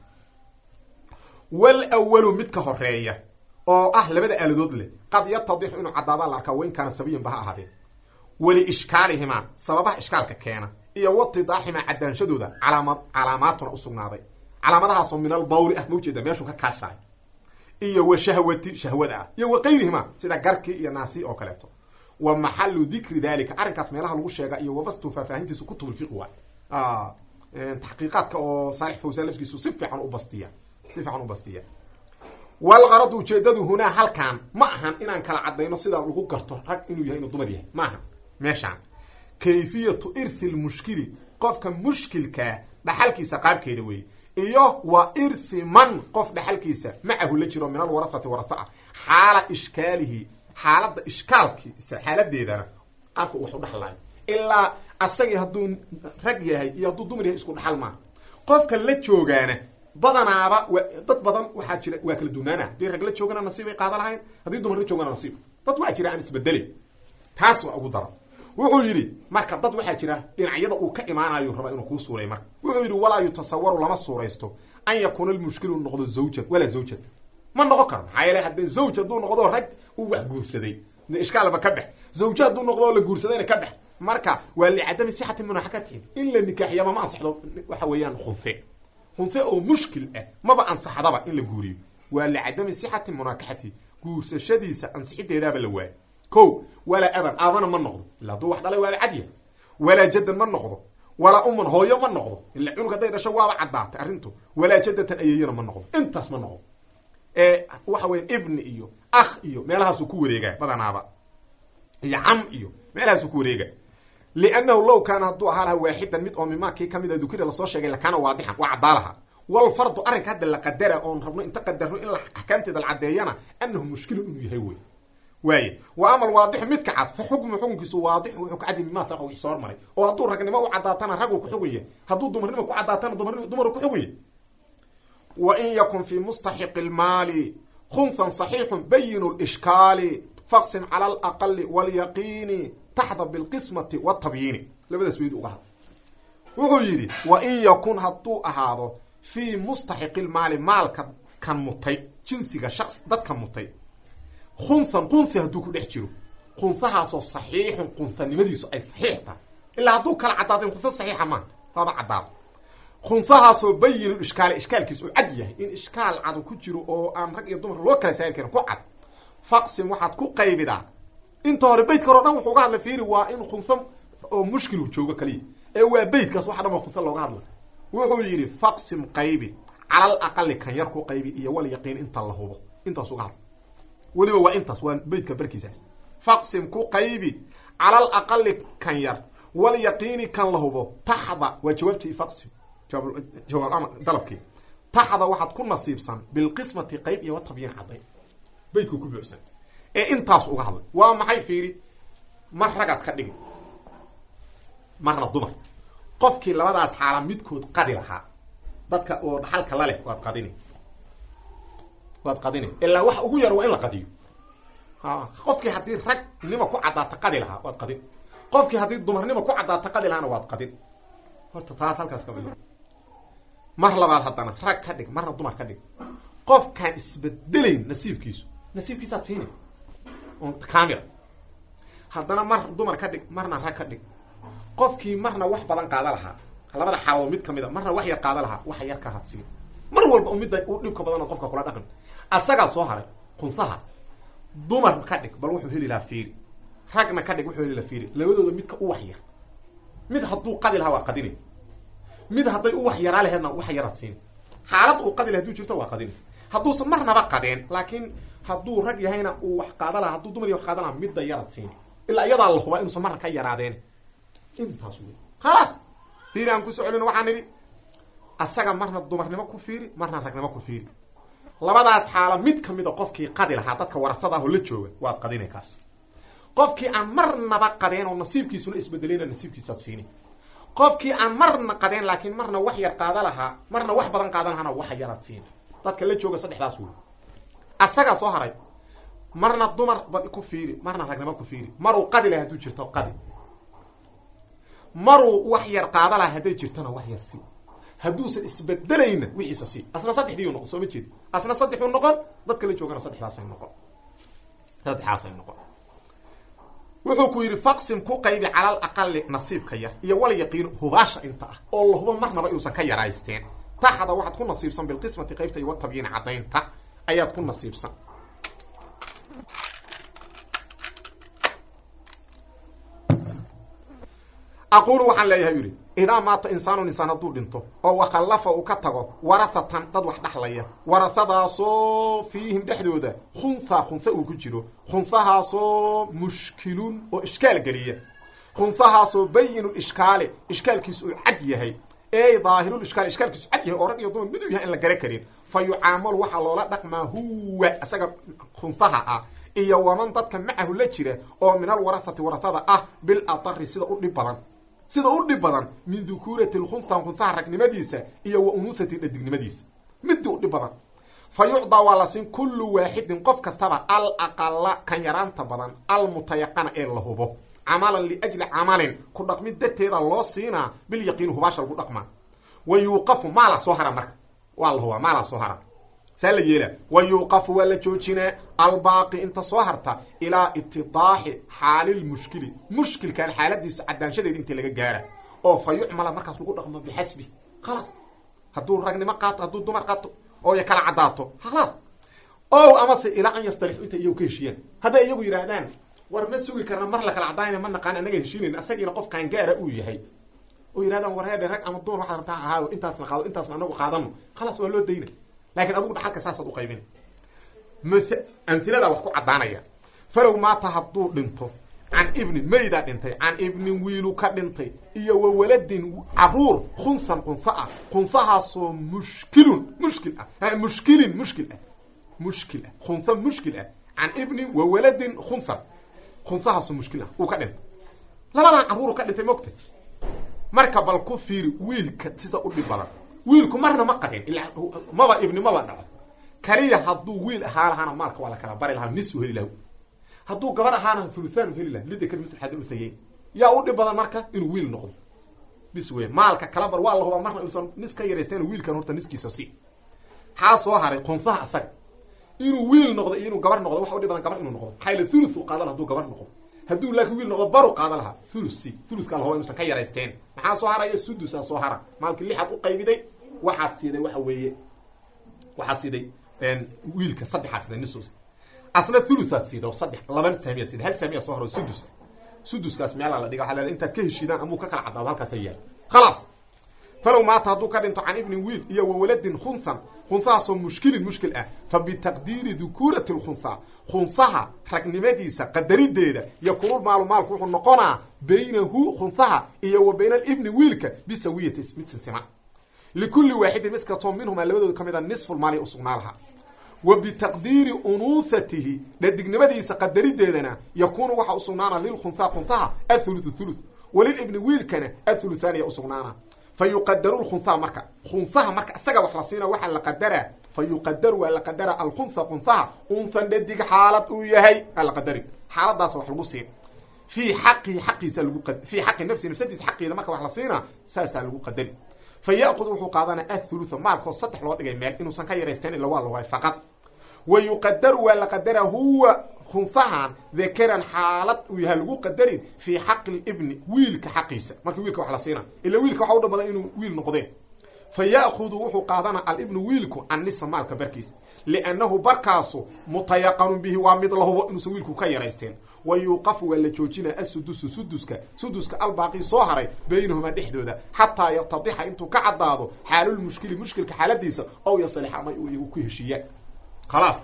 wal awalu mid ka horeeya oo ah labada aaladood leh qad yatadixu inuu cadaadaa la arkaa wain kaana sabiyan ba ha ahaadeen weli ishkaalihimaa sababaha ishkaalka keena iyo watidaaximaa cadaanshadooda calaamad calaamaatuna usugnaaday calaamadahaasoo min albawli ah maujeeda meeshuu ka kaashaay iyo wa shahwati shahwada ah iyo wa qayrihima sida garkii iyo naasi oo kaleeto wa maxalu dikri dalika arrinkaas meelaha lagu sheega iyo wabastu faahfaahintiisu kutubulfiq waay taxqiiqaadka oo saalix fawsaan lafkiisu si fiican u bastiya si fiican u bastiya walgaradu ujeedadu hunaa halkaan ma ahan inaan kala cadayno sida lagu garto rag inuu yahay inuu dumar yahay ma ahan meeshaan kayfiyatu irthi lmushkili qofka mushkilkaa dhaxalkiisa qaabkeeda weeye iyo wa irthi man qof dhaxalkiisa macahu la jiro min alwarahati waratha ah xaala ishkaalihi xaaladda ishkaalkiisa xaaladeedana qaabka wax u dhaxlayo ilaa asagii hadduu rag yahay iyo hadduu dumar yahay isku dhaxal maaha qofka la joogaana badanaaba dad badan waxaa jira waa kala duunaana haddii rag la joogana nasiibay qaada lahayn haddii dumar la joogana nasiib dad waa jira aan isbedelin taas waa ugu daro wuxuu yidhi marka dad waxaa jira dhinacyada uu ka imaanayo raba inuu kuu suuray marka wuxuu yidhi walaa yutasawaru lama suuraysto an yakuuna lmushkilu noqdo zawjan walaa zawjan ma noqon karo maxaa yeele haddee zawj hadduu noqdo rag uu wax guursaday ishkaalba ka bex zawja hadduu noqdo la guursadayna ka bex marka waa licadami sixati munaxakatihin in la nikaaxiyaba ma ansaxdo waxa weeyaan khunfe khunfe oo mushkil ah maba ansaxdaba in la guuriyo waa licadami sixati munakaxati guursashadiisa ansixideedaaba la waayo ko walaa aban aabana ma noqdo ila hadduu wax dhalay waaba cadya walaa jaddan ma noqdo walaa uman hooyo ma noqdo ila cunug hadday dhasho waaba caddaatay arrintu walaa jaddatan ayeeyana ma noqdo intaas ma noqdo ee waxa weya ibni iyo akh iyo meelahaasuu ku wareegaa badanaaba iyo cam iyo meelahaasuu ku wareega liannahu low kaana hadduu ahaa laha waaxidan mid oo mimaa kii kamid a dukira lasoo sheegay lakaana waadixan waa caddaalaha walfardu arrinka hadda la qadara oon rabno inta qadarno in la axkaamteeda la caddeeyana annahu mushkilun inuu yahay wey waaye wa ama alwaadixu midka cad fa xukmu xukunkiisu waadix wuxuu ka caddi mimaa saqa wixii soo hormaray oo hadduu ragnimo u caddaatana raguu ku xugun yahay hadduu dumarnimo ku caddaatana dumar dumaruu ku xugun yahay wa in yakun fii mustaxiqi lmaali khunhan saxiixun bayinu lishkaali faqsim cala alaqali walyaqiini taxda bilqismati watabyiini labadaas weyd uga hadla wuxuu yidhi wa in yakun hadduu ahaado fii mustaxiqi lmaali maalka kan mutay jinsiga shaqs dadka mutay khunhan qunhi hadduu ku dhex jiro qunhahaasoo saxiixun qunhanimadiisu ay saxiix tahay ilaa hadduu kala caddaado in qunha saxiixa maaha waaba caddaado khunhahaasoo bayinu ishkaali ishkaalkiis uu cad yahay in ishkaal cadu ku jiro oo aan rag iyo dumar loo kala saari karin ku cad faqsim waxaad ku qaybidaa inta hore beydka hore o dhan wuxuu uga hadla fiiri waa in khunha oo mushkilu joogo kaliya ee waa beydkaas waxa dhan waa khunha looga hadla wuxuu yidhi faqsim qaybi calal aqali kan yar ku qaybi iyo wal yaqiin inta la hubo intaas uga hadla weliba waa intaas waa beydka barkiisaas faqsim ku qaybi calal aqali kan yar wal yaqiini kan la hubo taxda waa jawaabtii faqsim jawaab dalabkii taxda waxaad ku nasiibsan bilqismati qayb iyo watabyiin cadday beydku ku buuxsan ee intaas uga hadlay waa maxay fiiri mar ragaad ka dhigi marna dumar qofkii labadaas xaala midkood qadi lahaa dadka oo dhaxalka la leh waad qadini waad qadini ilaa wax ugu yar waa in la qadiyo ha qofkii haddii ragnimo ku caddaata qadi lahaa waad qadin qofkii haddii dumarnimo ku caddaata qadi lahaana waad qadin horta taas halkaas ka bil mar labaad haddana rag ka dhig marna dumar ka dhig qofkaan isbedelayn nasiibkiisu nasiibkiisaad siini on camera haddana mar dumar ka dhig marna rag ka dhig qofkii marna wax badan qaada lahaa labada xaalo mid kamid a marna wax yar qaada lahaa waxa yarkaa had siin mar walba u midda u dhibka badan qofka kula dhaqan asagaa soo haray qunsaha dumar ka dhig bal wuxuu heli lahaa fiiri ragna ka dhig wuxuu heli lahaa fiiri labadooda midka u wax yar mid hadduu qadi lahaa waa qadini mid hadday u wax yaraa laheedna wax yaraad siin xaalad uu qadi laha haduu jirto waa qadini hadduusan marnaba qadeen laakiin hadduu rag yahayna uu wax qaada lahaa hadduu dumar ya wax qaada lahaa midda yaraad siin ilaa iyadaa la hubaa inuusan marna ka yaraadeen intaas wey khalaas fiiri aan ku socolin waxaan nidhi asaga marna dumarnimo ku fiiri marna ragnimo ku fiiri labadaas xaala mid kamida qofkii qadi lahaa dadka warasada ahoo la jooga waad qadinay kaas qofkii aan marnaba qadeen oo nasiibkiisuna isbedeleyna nasiibkiisaad siini qofkii aan marna qadeen laakiin marna wax yar qaada lahaa marna wax badan qaadan lahaana wax yaraad siini dadka la jooga saddexdaas wey asagaa soo haray marna dumar bad ku fiiri marna ragnimo ku fiiri maruu qadi laha hadduu jirto qadi maruu wax yar qaada laha hadday jirtona wax yar si hadduusan isbedelayna wixiisa sii asna saddexdii noqon soo ma jeed asna saddexuu noqon dadka la joogana saddexdaasay noqon saddexaasay noqon wuxuu ku yidhi faqsim ku qaybi calal aqali nasiibka yar iyo wal yaqiin hubaasha inta ah oo la hubo marnaba iuusan ka yaraysteen taxda waxaad ku nasiibsan bilqismati qaybta iyo watabyiin cadaynta ayaad ku nasiibsan aqulu waxaan leeyahay yidhi idaa maata insaanun insaan hadduu dhinto oo wakhallafa uu ka tago warahatan dad wax dhaxlaya warahadaasoo fiihim dhexdooda khunha khunha uu ku jiro khunhahaasoo mushkilun oo ishkaal geliya khunhahaasoo bayinu ishkaali ishkaalkiisu uu cad yahay ey daahirul ishkaal ishkaalkiisu cad yahay oo rag iyo dumar miduu yahay in la gara karin fa yucaamalu waxaa loola dhaqmaa huwa isaga khunhaha ah iyo waman dadka macahu la jira oo min alwarahati warahada ah bil adari sida u dhib badan sida u dhib badan min dukuurati lkhunha khunhaha ragnimadiisa iyo wa unuusati dhadignimadiisa midii u dhib badan fa yucdaa waa la siin kullu waaxidin qof kastaba al aqala kan yaraanta badan almutayaqana ee la hubo camalan liajli camalin ku dhaqmid darteeda loo siinaa bilyaqiin hubaasha lagu dhaqmaa wa yuuqafu maalaa soo hara marka waa la hubaa maalaa soo hara saa la yeela wa yuuqafu waa la joojinaa albaaqi inta soo harta ilaa itidaaxi xaalilmushkili mushkilkan xaaladiisa cadaanshadeeda inta laga gaara oo fa yucmala markaas lagu dhaqmo bixasbi khalaas hadduu ragnimo qaato hadduu dumar qaato oo ya kala caddaato khalaas o amase ilaa an yastarixu inta iyagu ka heshiiyaan hadday iyagu yidhaahdaan war ma sugi karna mar la kala caddaayna ma naqaan anaga heshiinayn asagiina qofkaan gaara uu yahay oo yidhahdaan war heedhe rag ama dumar waxaad rabtaa ahaayo intaasna qaado intaasna anagu qaadano khalaas waa loo dayna laakiin adugu dhaxalka saasaad uqaybina amhiladaa wax ku caddaanaya falow maata hadduu dhinto can ibnin maydaa dhintay can ibnin wiilu ka dhintay iyo wa waladin caruur khunhan khunha ah khunhahaasoo mushkilun mushkil ah mushkilin mushkil ah mushkil ah khunha mushkil ah can ibnin wa waladin khunhan khunhahaasoo mushkil ah uu ka dhintay labadan caruuru ka dhintay mogta marka bal ku fiiri wiilka sida u dhib badan wiilku marna ma qadin ilaa maba ibni maba dhaco kaliya hadduu wiil ahaa lahaana maalka waa la kala bari lahaa nis u heli laha hadduu gabar ahaana thuluthaan u heli laha lidakar mitl xadin uthayeyn yaa u dhib badan marka inuu wiil noqdo bis wey maalka kala bar waa la hubaa marna inuusan nis ka yaraysteyn wiilkan horta niskiisa si xaa soo haray khunhaha asaga inuu wiil noqdo iyo inuu gabar noqdo waxa u dhib badan gabar inuu noqdo maxaa yila thuluth u qaada laha haduu gabar noqdo hadduu laakiin wiil noqdo baru qaada lahaa thuluth si thuluthkaa la hubaa inuusan ka yaraysteen maxaa soo haraya sudusaa soo hara maalkii lixaad u qaybiday waxaad siiday waxa weeye waxaad siiday wiilka saddexaad siday nisus asna thuluthaad siiday oo saddex laban saamiyaad siiday hal saamiya soo haro sudus suduskaas meelaa la dhiga waxaa leedahay intaad ka heshiidaan amuu ka kala caddaado halkaasa yaal khalaas falow maata hadduu ka dhinto can ibnin wiil iyo wa waladin khunhan khunhahaasoo mushkilin mushkil ah fa bitaqdiiri dukuurati lkhunha khunhaha ragnimadiisa qadarideeda yakuunu maalu maalku wuxuu noqonaa baynahu khunhaha iyo wa bayna alibni wiilka bisawiyati mid sinsima likulli waaxidin mid kastoo minhumaa labadooda ka mid a nisfu maali usugnaa lahaa wa bitaqdiiri unuuhatihi dhadignimadiisa qadarideedana yakuunu waxaa usugnaana lilkhunha khunhaha athuluthu thuluth walilibni wiilkana athuluthaaniya usugnaana fa yuqadaru lkhunha marka khunhaha marka isaga wax la siina waxaa la qadaraa fa yuqadaru waa la qadara alkhunha khunhaha unhan dhadig xaalad uu yahay aa la qadari xaaladaasa wax lagu siin fii xaqihi xaqiisa lagu fii xaqi nafsi nafsadiisa xaqiida marka wax la siinaa saasaa lagu qadari fa ya'khud wuxuu qaadanaa athulutha maalkoo saddex loo dhigay meel inuusan ka yaraysteyn ila waa la waay faqad wa yuqadaru waa la qadaraa huwa khunhahan dakaran xaalad uu yahay lagu qadarin fii xaqi libni wiilka xaqiisa markii wiilka wax la siina ila wiilka waxa u dhan badan inuu wiil noqdeen fa ya'khudu wuxuu qaadanaa alibnu wiilku annisa maalka barkiisa liannahu barkaasu mutayaqanun bihi waa mid la hubo inuusan wiilku ka yaraysteen wa yuuqafu waa la joojinaa asudusu suduska suduska albaaqii soo haray baynahumaa dhexdooda xataa yatadixa intuu ka caddaado xaalulmushkili mushkilka xaaladiisa ow yasalixa ama uu iyagu ku heshiiyaan khalaas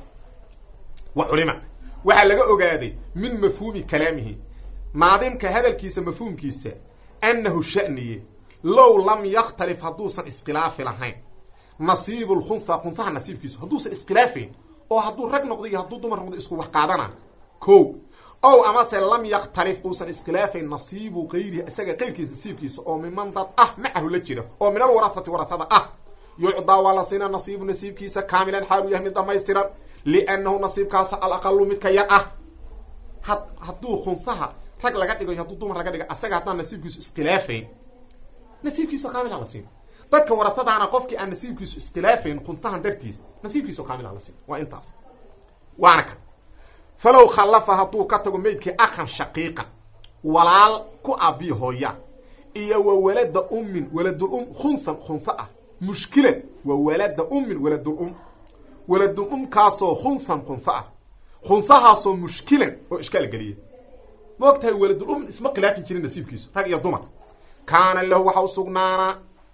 wa culima waxaa laga ogaaday min mafhuumi kalaamihi naadimka hadalkiisa mafhuumkiisa annahu sha'niye low lam yakhtalif hadduusan iskhilaafi lahayn nasiibu lkhunha khunhaha nasiibkiisu hadduusan iskhilaafayn oo hadduu rag noqdo iyo hadduu dumar noqdo isku wax qaadana ko ow amase lam yakhtalif uusan iskhilaafayn nasiibu kayrihi isaga qayrkiisa nasiibkiisa oo miman dad ah macahu la jira oo min alwarahati warahada ah yucdaa waa la siinaa nasiibu nasiibkiisa kaamilan xaalu yahay mid dhamaystiran liannahu nasiibkaas alaqalu midka yar ah had hadduu khunhaha rag laga dhigo iyo hadduu dumar laga dhigo asaga haddaan nasiibkiisu iskhilaafayn nasiibkiisa kaamil hala siin dadka waratadaana qofkii aan nasiibkiisu iskhilaafeen khuntahan dartiis nasiibkiisu kaamil la siin waa intaas waana ka falaw khalafa hadduu ka tago meydkii akhan shaqiiqan walaal ku abi hooya iyo wa walada ummin waladul um khunsan khunsa ah mushkilan wa walada ummin waladul um waladul um kaasoo khunsan khunsa ah khunsahaasoo mushkilan oo ishkaal geliya moogtahay waladul um isma khilaafin jirin nasiibkiisu rag iyo dumar kaana lahu waxa usugnaana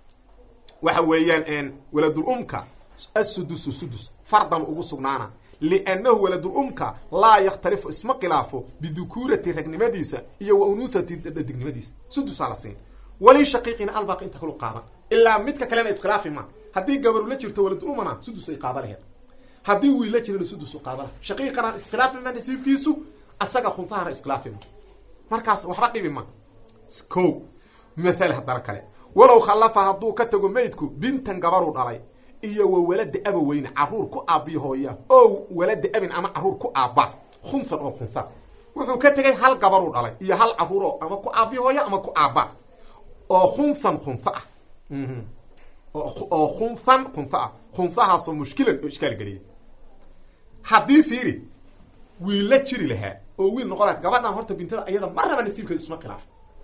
waxa weeyaan een waladul umka as-sudus sudus fardan ugu sugnaana li'annahu waladul umka laa yakhtalifu isma khilaafo bidukuurati ragnimadiisa iyo wa unuusati dhadignimadiisa sudus ala siin wali shaqiiqina albaq inta kala qaadan illa midka kalena iskhilaafi ma hadii gabar la jirto waladul umana sudus ay qaadan lahayd hadii wiil la jirto sudus u qaadan shaqiiqana iskhilaafi ma nasiibkiisu asaga khuntaana iskhilaafi markaas waxba dhibi ma ko مثال هذا كله ولو خلف هدو كتجو ميتكو بنتا جبرو دالي iyo wa walad abawayna caruur ku aabi hooya oo walad abin ama caruur ku aaba khunsan oo khunsa wuxuu ka tagay hal gabar u dhalay iyo hal caruur ama ku aabi hooya ama ku aaba oo khunsan khunsa mhm oo khunsan khunsa khunsaha soo mushkilan oo iskaal galiye hadii fiiri wiil la jiri lahaa oo wiil noqon gabadhan horta bintada ayada marnaba nasiibkeedu isma khilaaf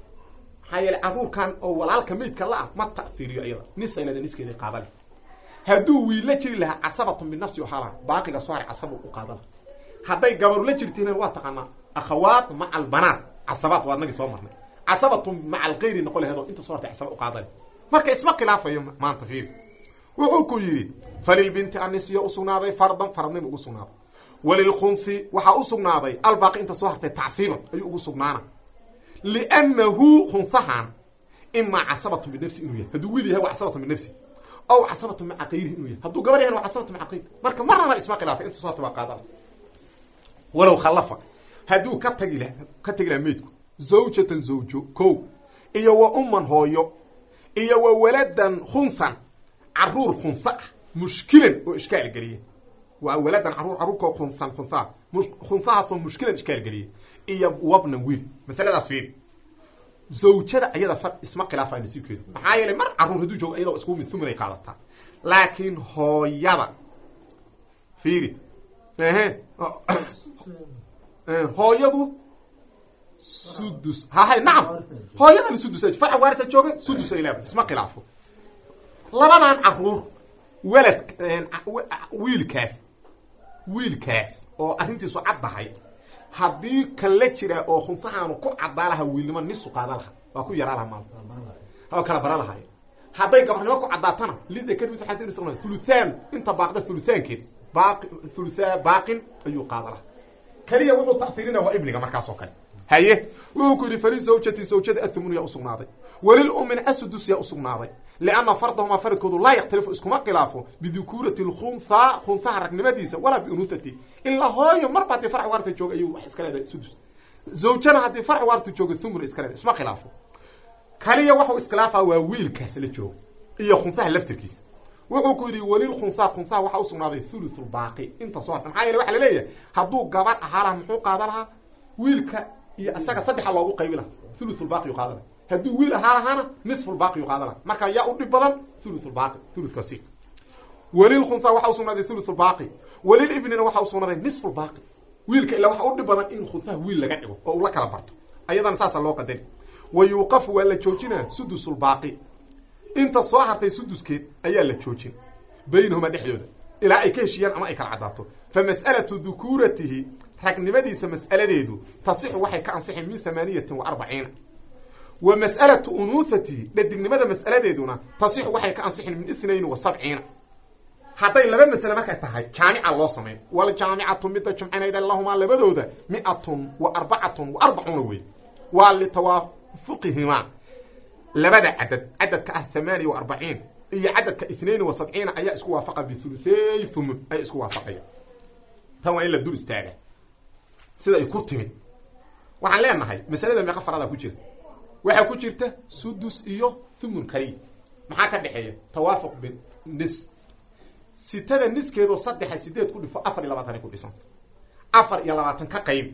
hayl caruur kan oo walaalka meedka la ma ta'thiriyo ayada nisayna niskeedii qaadale haduu wiil la jiri lahaa casabatu min nafsi wahala baaqiga soo casabu u qaadala haday gabar la jirtiin waa taqana akhawaat ma al banat casabat waa nagi soo marnay casabatu ma al qeyri noqol hado inta soo casab u qaadale marka isma khilaafayo maanta fiir wuxuu ku yiri falil binti anisya usugnaaday fardan faradnimo ugu sugnaaday walil khunsi waxa usugnaaday al baaqi inta soo hartay tacsiiban ayuu ugu sugnaana li'annahu khunsahan imma casabatu min nafsi inuu yahay haduu wiil yahay casabatu min nafsi أو عصبة مع غيره إنه هدو قبل يعني وعصبة مع غيره مركب مرة ما اسمه خلاف أنت صوت وقاضي ولو خلفه هدو كتجله كتجله ميتكو زوجة زوجو كو إيا وأما هايو إيا وولدا خنثا عرور خنثا مشكلة وإشكال جريه وولدا عرور عرور كو خنثا خنثا مش خنثا أصلا مشكلة إشكال جريه إيا وابن ويل مثلا فين زوجة أيضا فرق اسمه خلافة نسيب كذا معايا لمر عرون هدو جو أيضا اسمه من ثم يقالتها لكن هو يلا فيري إيه هو يضو سدس ها هاي نعم هو يضو سدس فرق وارثة جوجة سدس إلى اسمه خلافه لبنان عرور ولد ويل كاس ويل كاس أو أنتي سو عضها hadii kala jira oo khunfahan ku cadaalaha wiilnimo nisu qaadalaha waa ku yaraalaha maal ha kala baralaha haday gabarnimo ku cadaatana liida ka dhigto xataa isna thuluthan inta baaqda thuluthankeed baaqi thulutha baaqin ayu qaadalaha kaliya wuxuu ta'thirina waa ibniga markaas oo kale haye wuxuu ku yiri fari zawjati zawjada athmun ya usugnaaday walil ummin asudus ya usugnaaday لأن فرضهما فرض كودو لا يختلف اسكما خلافه بذكورة الخنثى خنثى رقنمديسه ولا بأنوثته إلا هاي مربع دي فرع وارث جوج أيو اسكلا سدس زوجنا هدي فرع وارث جوج ثمر اسكلا اسما خلافه كليه وحو اسكلافه وويل كاسل جوج iyo khunfaha laftirkiisa wuxuu ku yiri walil khunfa khunfa waxa uu sugnaaday thuluthul baaqi inta soo hartan maxaa yeelay waxa la leeyahay haduu gabar ahaala muxuu qaadanaha wiilka iyo asaga saddex loogu qaybila thuluthul baaqi uu qaadana haduu wiil ahaana nisful baaqi uu qaadana marka yaa u dhib badan thuluthul baaqi thuluth kasi walil khunfa waxa uu sugnaaday thuluthul baaqi walil ibnina waxa uu sugnaaday nisful baaqi wiilka ila waxa u dhib badan in khunfa wiil laga dhigo oo uu la kala barto ayadan saasa loo qadari wayuqaf wala joojina sudusul baaqi inta soo hartay suduskeed ayaa la joojin baynahuma dhexdooda ilaa ay ka heshiyaan ama ay kala cadaato fa mas'alatu dhukuratihi ragnimadiisa mas'aladeedu tasixu waxay ka ansixin min ثمانية وأربعين wa mas'alatu unuthatihi dhadignimada mas'aladeeduna tasixu waxay ka ansixin min اثنين وسبعين haday laba mas'ala marka tahay jaamica loo sameeyo wal jaamicatu mid jamcinayda allahuma labadooda مئة وأربعة وأربعون way waa li tawaafuqihima labada cadad cadadka ah ثمانية وأربعين iyo cadadka اثنين وسبعين ayaa isku waafaqa bi thuluthi thum ay isku waafaqaya tan waa in la dul istaaga sida ay ku timid waxaan leenahay masalada meeqa farada ku jira waxa ku jirta sudus iyo thumun kari maxaa ka dhaxeeya tawaafuq bin nis sitada niskeedo saddex sideed ku dhifo afar iyo labaatan ku dhisan afar iyo labaatan ka qayb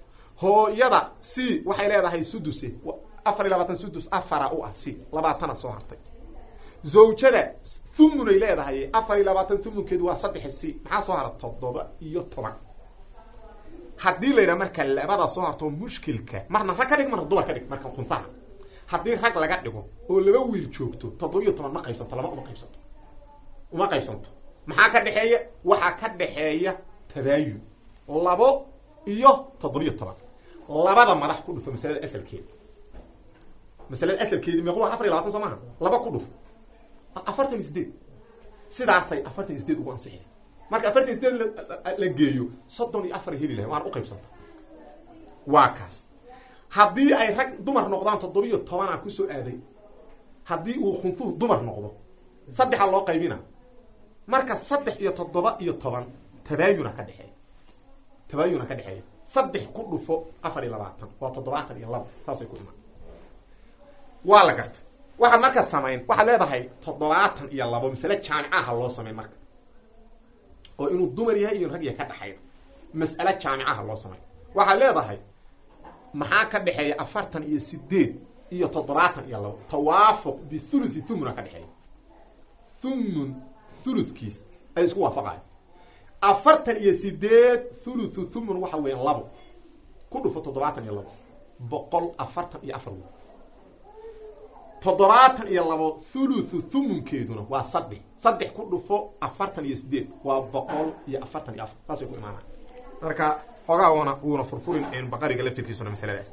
hooyada si waxay leedahay sudus afar iyo labaatan sudus afara u ah si labaatan soo hartay zawjada thumun ay leedahay afar iyo labaatan thumunkeedu waa saddex si maxaa soo hara toddoba iyo toban haddii la yidhaha marka labada soo harto mushkilka marna rag ka dhig marna dumar ka dhig marka khunsaha haddii rag laga dhigo oo laba wiil joogto toddoba iyo toban ma qaybsanto lama uma qaybsanto uma qaybsanto maxaa ka dhexeeya waxaa ka dhexeeya tabaayun labo iyo toddoba iyo toban labada madax ku dhufo masalada asalkeeda masalada asalkeedii meeqo waa afar iyo labaatan soo maaha laba ku dhufo afartan iyo sideed sidaasay afartan iyo sideed ugu ansixi marka afartan iyo sideed la geeyo soddon iyo afar heli lahay waana u qaybsanta waa kaas haddii ay rag dumar noqdaan toddoba iyo tobanaa kusoo aaday haddii uu khunfuhu dumar noqdo saddexa loo qaybina marka saddex iyo toddoba iyo toban tabaayuna ka dhexeeya tabaayuna ka dhexeeya saddex ku dhufo afar iyo labaatan waa toddobaatan iyo laba saasay ku imaan waa la garta waxaad marka samayn waxaad leedahay toddobaatan iyo labo masale jaamicaha loo samayn marka oo inuu dumar yahay iyo rag yahay ka dhexeeya mas'ale jaamicaha loo samayn waxaad leedahay maxaa ka dhexeeya afartan iyo sideed iyo toddobaatan iyo labo tawaafuq bithuluthi thumuna ka dhexeeya thumun thuluthkiis ay isku waafaqayan afartan iyo sideed thuluthu thumun waxa weeyaan labo ku dhufo toddobaatan iyo labo boqol afartan iyo afar wey toddobaatan iyo labo thuluthu thumunkeeduna waa saddex saddex ku dhufo afartan iyo sideed waa boqol iyo afartan iyo afar saasay ku imaanaya marka xoogaa wana wuuna furfurin n baqariga laftirkiisuna masaladaas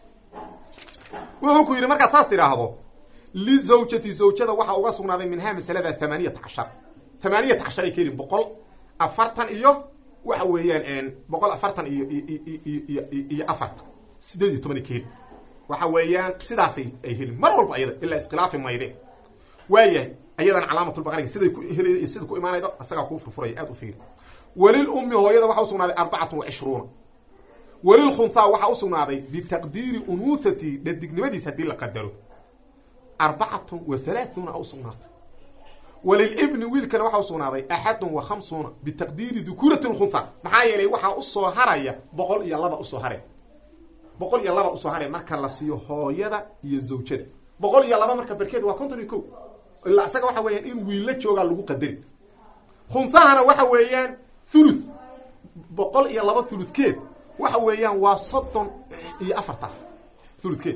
wuxuu ku yidhi markaad saas tidhaahdo lizawjati zawjada waxaa uga sugnaaday minhaa masalada thamaaniyata cashar thamaaniyata cashar ay keelin boqol afartan iyo waxa weeyaan boqol afartan iyo iyo iyo afartan sideed iyo toban ay keelin waxa weeyaan sidaasay ay helin mar walba ayada ilaa iskhilaafi mayde waayahay ayadan calaamatulbaqariga siday ku helay sida ku imaanaydo asagaa kuu furfuraya aad u fiiri walil ummi hooyada waxaa usugnaaday arbacatun wa cishruuna walil khunhaa waxaa usugnaaday bitaqdiiri unuuthati dhadignimadiis haddii la qadaro arbacatun wa halaaثuuna usugnaatay walilibni wiilkana waxaa usugnaaday axadun wa khamsuuna bitaqdiiri dukuurati lkhunhaa maxaa yeelay waxaa usoo haraya boqol iyo laba usoo hare boqol iyo laba usoo hare marka la siiyo hooyada iyo zawjada boqol iyo laba marka barkeed waa konton iyo ko ilaa isaga waxa weeyaan in wiilla joogaa lagu qadari khunhahana waxa weeyaan thuluth boqol iyo laba thuluthkeed waxa weeyaan waa soddon iyo afartaas thuluthkeed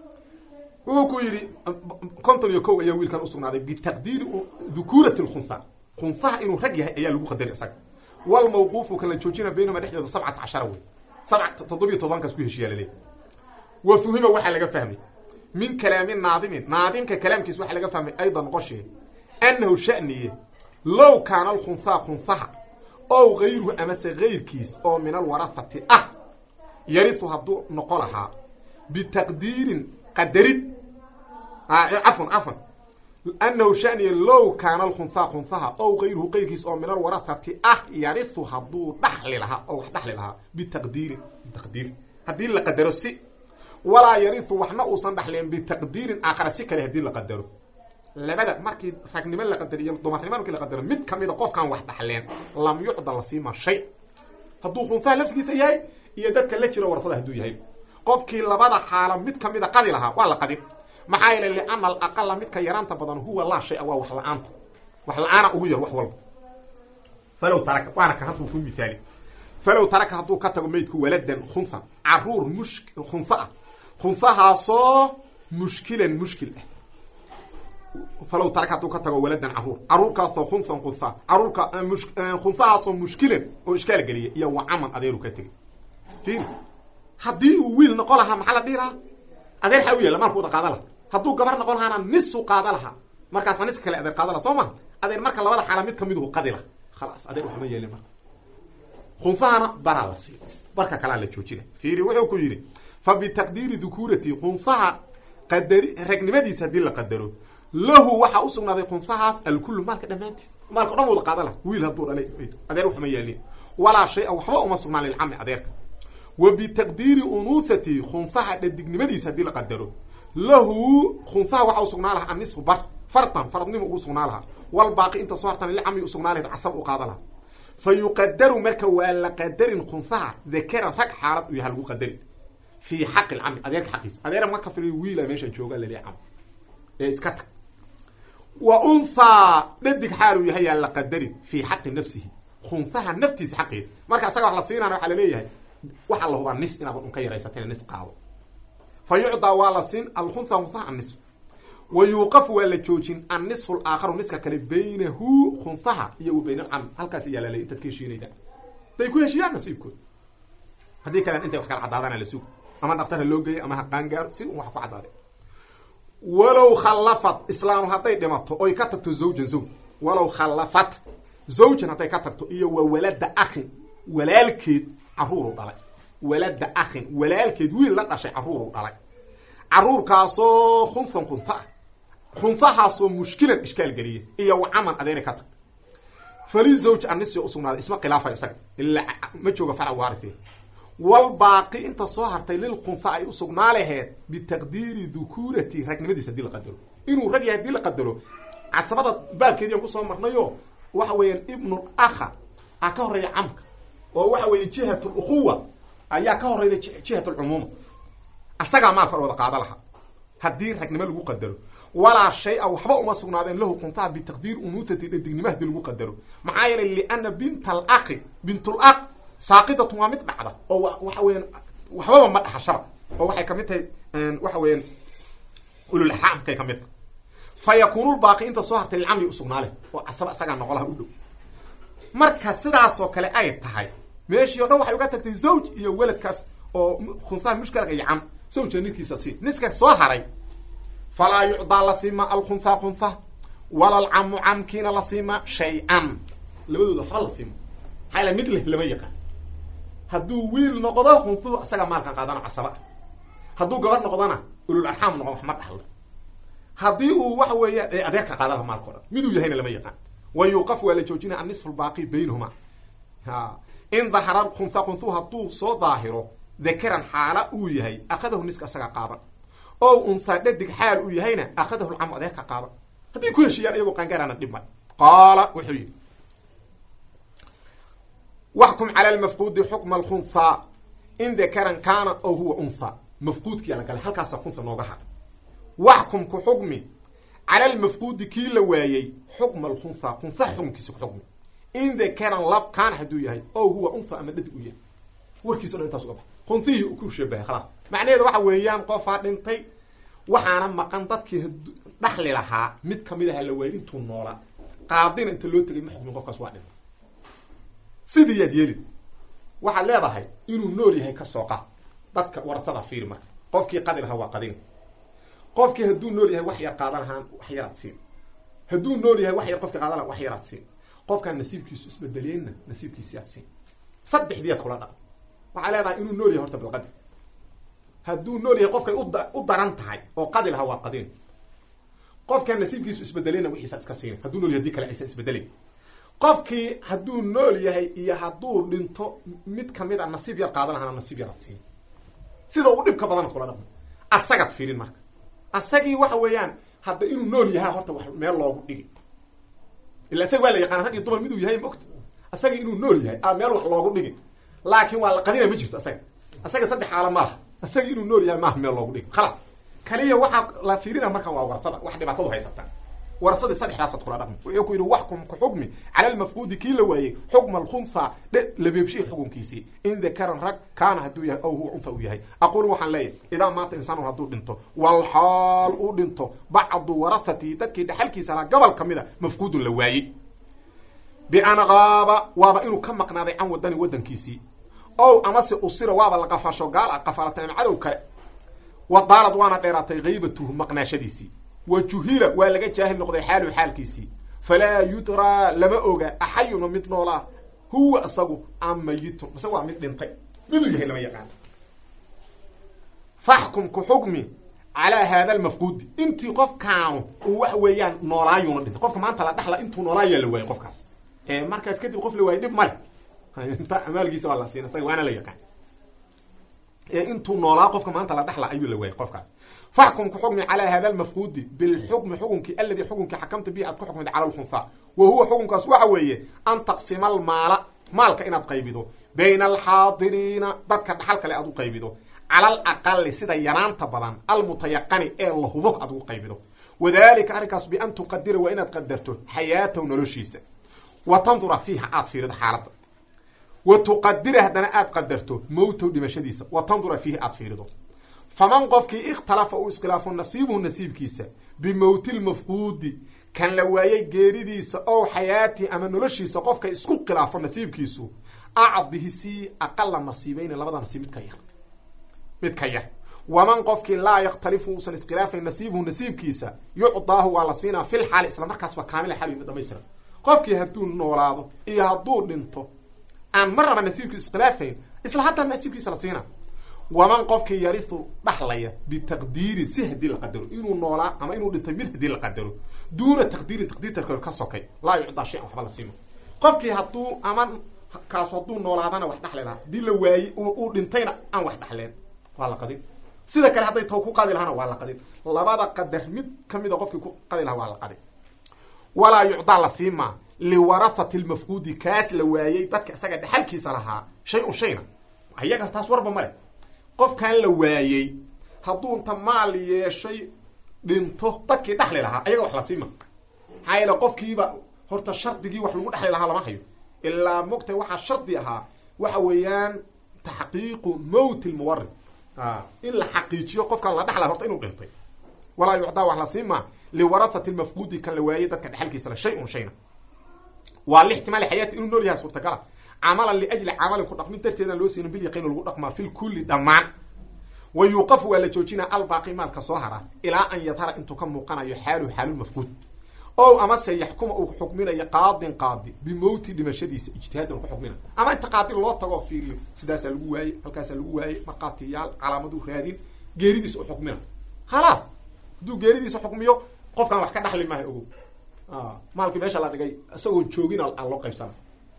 wuxuu ku yidhi konton iyo ko ayaa wiilkan usugnaaday bitaqdiiri dhukuurati lkhunha khunhaha inuu rag yahay ayaa lagu qadari isaga walmawquufu kan la joojina baynahuma dhexdooda sabcata cashara wey sabca toddobiyo tobankaas ku heshiyaa laleey wa fuhima waxaa laga fahmay min kalaami naadimin naadimka kalaamkiis waxaa laga fahmay aydan qoshee annahu sha'niye low kaana alkhunhaa khunhaha ow gayruhu amase gayrkiis oo min alwarahati ah yarihu hadduu noqo lahaa bitaqdiirin qadarid cafwan cafwan annahu sha'niye low kaana alkhunhaa khunhaha ow gayruhu gayrkiis oo min alwarahati ah yarihu hadduu dhaxli lahaa oo wax dhaxli lahaa bitaqdiirin taqdiir haddii la qadaro si walaa yarihu waxna uusan dhaxleen bitaqdiirin aakhara si kale haddii la qadaro labada markii ragnimo la qadaro iyo dumarnimo markii la qadaro mid kamida qofkaan wax dhaxleen lam yucda la siima shay hadduu khunhaha laftigiisa yahay iyo dadka la jiro warasada hadduu yahay qofkii labada xaalo mid kamida qadi lahaa waa la qadin maxaa yeelay liana alaqala midka yaraanta badan huwa laa shay waa wax la-aanta wax la-aana ugu yar wax walba falow taraka waana kan hadduu ku mithaali falow taraka hadduu ka tago maydku waladan khunha caruur mush khunha ah khunhahaasoo mushkilan mushkil ah falow taraka hadduu ka tago waladan caruur caruurkaasoo khunhan khunha caruurka khunhahaasoo mushkilan oo ishkaal geliya iyo wacaman adeeru ka tegay fiir haddii uu wiil noqon lahaa maxaa la dhihi lahaa adeer xaa u yaalla maalku wada qaada laha hadduu gabar noqon lahaana nisu qaada lahaa markaasa niska kale adeer qaada laha soo maha adeer marka labada xaala mid kamiduhu qadi laha khalaas adeer waxma yeelin marka khunhahana baraa la siiyo barka kalea la joojina fiiri wuxuu ku yidhi fa bitaqdiiri dhukuurati khunhaha qadari ragnimadiisa haddii la qadaro lahu waxaa usugnaaday khunhahaas alkullu maalka dhammaantiis maalka o dhan wada qaada laha wiil hadduu dhalay adeer waxma yeelin walaa shay-a waxba uma sugnaan lilcami adeerka wa bitaqdiiri unuuthati khunhaha dhadignimadiisa haddii la qadaro lahu khunhaha waxaa usugnaa lahaa annisfu bar fartan faradnimo ugu sugnaa lahaa walbaaqi inta soo hartan licami usugnaa lahayd casab u qaada lahaa fa yuqadaru marka waa la qadarin khunhaha dakaran rag xaalad u yaha lagu qadarin fii xaqi lcami adeerka xaqiisa adeera marka firi wiila meeshan jooga lali cam ee iska tag wa unthaa dhadig xaalu yahay yaa la qadarin fii xaqi nafsihi khunhaha naftiisa xaqeeda marka asaga wax la siinaana waxaa laleeyahay waxaa la hubaa nis inaad un ka yaraysatina nis qaado fa yucdaa waa la siin alkhuntha khunhaha annisf wa yuuqafu waa la joojin annisfu alaakharu niska kale baynahu khunhaha iyo wa bayna alcam halkaas ayaa laley intaad ka heshiinayda haday ku heshiiyaan nasiibkood haddii kalen intay wax kala caddaadana la sugo ama dhaktarha loo geeyo ama haqaan gaaro si un wax ku caddaaday walow khallafat islaamu hadday dhimato oy ka tagto zawjan zawj walow khallafat zawjan hadday ka tagto iyo wa walada akhin walaalkeed caruuru dhalay walada akhin walaalkeed wiil la dhashay caruuru dhalay caruurkaasoo khunhan khunha ah khunhahaasoo mushkilan ishkaal geliya iyo wa caman adeynay ka tagto fali zawj annisio usugnaaday isma khilaafayo isaga ilaa ma jooga farac waarithee walbaaqi inta soo hartay lilkhuntha ay usugnaa laheed bitaqdiiri dukuurati ragnimadiisa hadii la qadaro inuu rag yahay hadii la qadaro casabada baabkeedii aan kusoo marnayo waxa weeyaan ibnul akha a ka horreeya camka oo waxa weeye jihat luquwa ayaa ka horeyda jihat lcumuuma asagaa maalka wada qaada lahaa haddii ragnimo lagu qadaro walaa shay-a waxba uma sugnaadeen lahu khuntaha bitaqdiir unuuthati dhadignimo hadii lagu qadaro maxaa yeelay liana bint alaqi bintulaq saaqidatun waa mid dhacda oo waxa weeyaan waxbaba ma dhaxashaba oo waxay kamid tahay waxa weeyaan ululxaamkay kamid tahay fa yakuunu lbaaqi inta soo hartay lilcamli usugnaale oo casaba isagaa noqolaha u dhow marka sidaasoo kale ay tahay meeshii o dhan waxay uga tagtay zawj iyo weladkaas oo khunhaha mushkilka iyo cam zawja ninkiisa si niska soo haray falaa yucdaa la siima alkhuntha khuntha wala alcamu camkiina la siima shay-an labadooda waxba la siima maxaa yala mid leh lama yaqaan hadduu wiil noqdo khunhuhu isagaa maalkan qaadana casaba ah hadduu gabar noqdona ulul arxaam noqon wax ma dhaxlo haddii uu waxa weeya adeerka qaadada maalka o dhan miduu yahayna lama yaqaan wa yuuqaf waa la joojinaya annisfu lbaaqi baynahuma ha in dahara khuntha khunhuhu hadduu soo daahiro dakaran xaala uu yahay akhadahu niska isagaa qaadan oo unthaa dhadig xaal uu yahayna akhadahu lcamu adeerka qaadan haddii ku heshiiyaan iyagoo qaangaaraana dhib ma qaala wuxuu yidhi waxkum cala lmafquudi xukma alkhuntha in dakaran kaana ow huwa untha mafquudkiyaa la galay halkaasa khunha nooga hadha waxkum ku xukmi cala lmafquudi kii la waayey xukma alkhuntha khunha xukumkiisa ku xukmi in dakaran lab kaana hadduu yahay ow huwa untha ama dhadig u yahay warkiisa o dhan intaas uga baxa khunhihii uu ku shabahay khalaas macnaheeda waxa weeyaan qofaa dhintay waxaana maqan dadkii dhaxli lahaa mid kamid aha la waayey intuu noolaa qaadina inta loo tegay ma xukmin qofkaas waa dhintay sidii yaad yeelin waxaad leedahay inuu nool yahay ka sooqa dadka waratada fiiri marka qofkii qadi lahaa waa qadin qofkii hadduu nool yahay wax yar qaadan lahaan wax yaraad siin hadduu nool yahay wax yar qofkii qaadan laha wax yaraad siin qofkaan nasiibkiisu isbedeleenna nasiibkiisi aad siin saddexdiiad kula dhaq waxaa leedahay inuu nool yahay horta bilqadi hadduu nool yahay qofkay uda u daran tahay oo qadi lahaa waa qadin qofkaan nasiibkiisu isbedeleenna wixiisaad iska siin hadduu nool yahay hadii kale aysan isbedelayn qofkii hadduu nool yahay iyo hadduu dhinto mid kamid a nasiib yar qaadan lahaana nasiib yaraad siin sida uu dhibka badanad kula dhaqmo asagaad fiirin marka asagii waxa weeyaan hadda inuu nool yahay horta wax meel loogu dhigi illa isaga waa la yaqaana rag iyo dumar miduu yahay maogta asagii inuu nool yahay a meel wax loogu dhigi laakiin waa la qadina ma jirto asaga asaga saddex xaalo maaha asagii inuu nool yahay maaha meel loogu dhigi khalaas kaliya waxaa la fiirina markan waa wartada wax dhibaatadu haysataa warsadii saddexdaasaad kula dhaqmi wuxuu ku yidhi waxkum ku xukmi cala lmafquudi kii la waayey xukma alkhuntha dhe labeebshihi xukunkiisii in dakaran rag kaana hadduu yahay ow huwa untha uu yahay aqulu waxaan leeyahy idaa maanta insaanu hadduu dhinto walxaal uu dhinto bacdu warahatihi dadkii dhexalkiisa lahaa gobol kamida mafquudun la waayey bian qaaba waaba inuu ka maqnaaday can wadani wadankiisii ow amase usira waaba la qafasho gaal a qafaalatay ama cadow kale wa daalad waana dheeraatay haybatuhu maqnaashadiisii wa juhila waa laga jaahil noqday xaaluhu xaalkiisii falaa yudraa lama oga axayuna mid noolaa huwa isagu am mayitun isaga waa mid dhintay miduu yahay lama yaqaan faxkum ku xukmi calaa haada almafquudi intii qofkaanu uu wax weeyaan noolaayuuna dhintay qofka maanta la dhaxla intuu noolaayaa la waayey qofkaas ee markaas kadib qof la waayey dhib male inta amaalkiisa waa la siina isaga waana la yaqaan ee intuu noolaa qofka maanta la dhaxla ayuu la waayey qofkaas faxkum ku xukmi calaa hada almafquudi bilxukmi xukunkii alladii xukunkii xakamta bihi aad ku xukmida cala alkhuntha wa huwa xukunkaas waxa weeye an taqsima almaala maalka inaad qaybido bayna alxaadiriina dadka dhaxal kale aad u qaybido cala alaqali sida yaraanta badan almutayaqani ee la hubo aad ugu qaybido wadalika arrinkaas bian tuqadira waa inaad qadarto xayaatahu noloshiisa wa tandura fiiha aad fiirido xaaladda wa tuqadira haddana aad qadarto mowtahu dhimashadiisa wa tandura fiihi aad fiirido faman qofkii ikhtalafa uu iskhilaafo nasiibuhu nasiibkiisa bimowti lmafquudi kan la waayay geeridiisa ow xayaatihi ama noloshiisa qofka isku khilaafo nasiibkiisu acdihi sii aqala nasiibeyni labada nasiib mid ka yar mid ka yar waman qofkii laa yakhtalifu uusan iskhilaafayn nasiibuhu nasiibkiisa yucdaahu waa la siinaa fil xaali isla markaasba kaamila xali mid dhamaystiran qofkii hadduu noolaado iyo hadduu dhinto aan marnaba nasiibkiisu iskhilaafayn isla hataa nasiibkiisa la siinaa waman qofkii yarihu dhaxlaya bitaqdiirin si haddii la qadaro inuu noolaa ama inuu dhintay mid haddii la qadaro duuna taqdiirin taqdiirtarka ka sokay laa yucdaa shay an waxba la siino qofkii hadduu ama kaasu hadduu noolaadana wax dhaxli lahaa haddii la waayey uu dhintayna aan wax dhaxleen waa la qadin sida kale hadday taw ku qadi lahaana waa la qadin labada qadar mid kamida qofkii ku qadi lahaa waa la qadin walaa yucdaa la siimaa liwarathati lmafquudi kaas la waayey dadka isaga dhaxalkiisa lahaa shay un shayna ayaga taas warba male qofkan la waayey hadduu inta maal yeeshay dhinto dadkii dhaxli lahaa ayaga wax la siima maxaa yeele qofkiiba horta shardigii wax lagu dhaxli lahaa lama hayo ilaa mogta waxaa shardi ahaa waxa weeyaan taxqiiqu mowt lmuwarid in la xaqiijiyo qofkan la dhaxla horta inuu dhintay walaa yucdaa wax la siima liwarathati lmafquudi kan la waayey dadka dhexalkiisa la shay un shayna waa lixtimaali xayaati inuu nool yahay suurtagala camalan liajli camalin ku dhaqmin darteedan loo siinin bilyaqiin lagu dhaqmaa fil kulli dhammaan wa yuuqafu waa la joojinaa albaaqi maalka soo hara ilaa an yadhara intuu ka muuqanayo xaaluhu xaalulmafquud ow amase yaxkuma uu xukminayo qaadin qaadi bimowti dhimashadiisa ijtihaadan ku xukmina ama inta qaadi loo tagoo fiiriyo sidaasaa lagu waayey halkaasaa lagu waayey markhaatiyaal calaamadu raadin geeridiisa u xukmina khalaas hadduu geeridiisa xukmiyo qofkaan wax ka dhaxli maayo ogow maalkii meesha la dhigay isagoon joogin aan loo qaybsana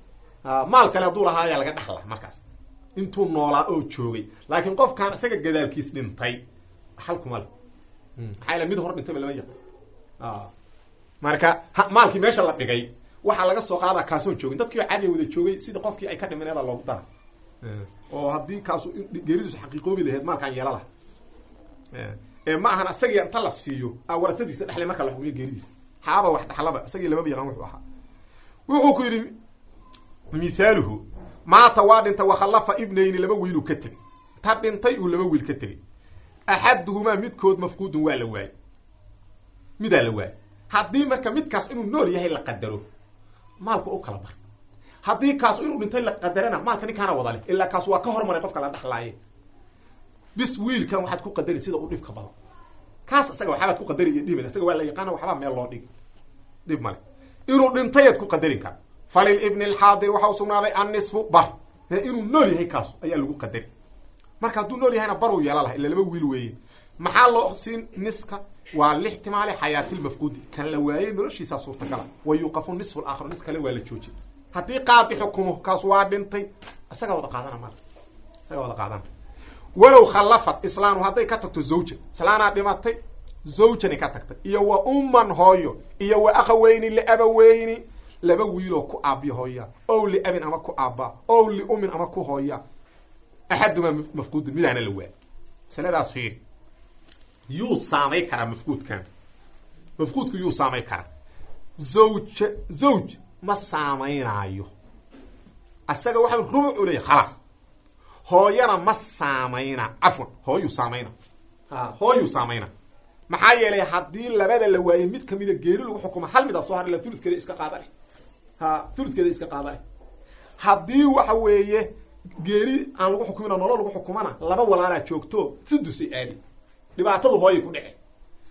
maal kale hadduu lahaa ayaa laga dhaxla markaas intuu noolaa oo joogay laakiin qofkaan isaga gadaalkiis dhintay dhaxalkuma le maxaa yale mid hor dhintayba lama yaqan marka maalkii meesha la dhigay waxaa laga soo qaadaa kaasoon joogin dadkiiba caadiya wada joogay sida qofkii ay ka dhimaneeda loogu dara oo haddii kaasu geeridiisu xaqiiqoobi laheyd maalkaan yeela laha ee ma ahan isagii inta la siiyo warasadiisa dhexle marka la xukumiyo geeridiisa haaba wax dhaxlaba isagii lamaba yaqaan wuxuu ahaa wuxuu ku yidhi mithaaluhu maata waa dhintay wakhallafa ibnayni laba wiiluu ka tegey ta dhintay uu laba wiil ka tegey axaduhumaa midkood mafquudun waa la waayey midaa la waayey haddii marka midkaas inuu nool yahay la qadaro maalku u kala bar haddii kaasu inuu dhintay la qadarana maalka ninkaana wada leh ilaa kaas waa ka hormaray qofka la dhaxlaaye bis wiilkan waxaad ku qadari sida u dhibka badan kaas isaga waxabaad ku qadari iyo dhiman isaga waa la yaqaana waxbaa meel loo dhigi dhib male inuu dhintayaad ku qadarin kara falilibni alxaadir waxa u sugnaaday annisfu bar inuu nool yahay kaasu ayaa lagu qadari marka hadduu nool yahayna baruu yeela laha ila laba wiil weeye maxaa loo siin niska waa lixtimaali xayaatilmafquudi kan la waayey noloshiisaa suurtagala wa yuuqafu nisfu laakhar nis kale waa la joojin haddii qaadi xukumo kaas waa dhintay isagaa wada qaadana mal isagaa wada qaadana walow khallafat islaanu hadday ka tagto zawja islaanaa dhimatay zawjani ka tagtay iyo wa umman hooyo iyo wa akhaweyni liabaweyni laba wiiloo ku aabiya hooya ow liabin ama ku aabba ow liumin ama ku hooya axadumaa mafquudun midaana la waay masaladaas fiiri yuu saamay karaa mafquudkan mafquudku yuu saamay karaa zawj zawj ma saamaynaayo asaga waxaa rubuc u leeyahy khalaas hooyana ma saamayna cafwan hooyuu saamayna ha hooyuu saamayna maxaa yeelay haddii labada la waayey mid kamida geeri lagu xukuma hal midaa soo har la uludkeeda iska qaada leh ha uludkeeda iska qaada leh haddii waxa weeye geeri aan lagu xukumina nolol lagu xukumana laba walaalaa joogto sidusay aadi dhibaatadu hooyay ku dhece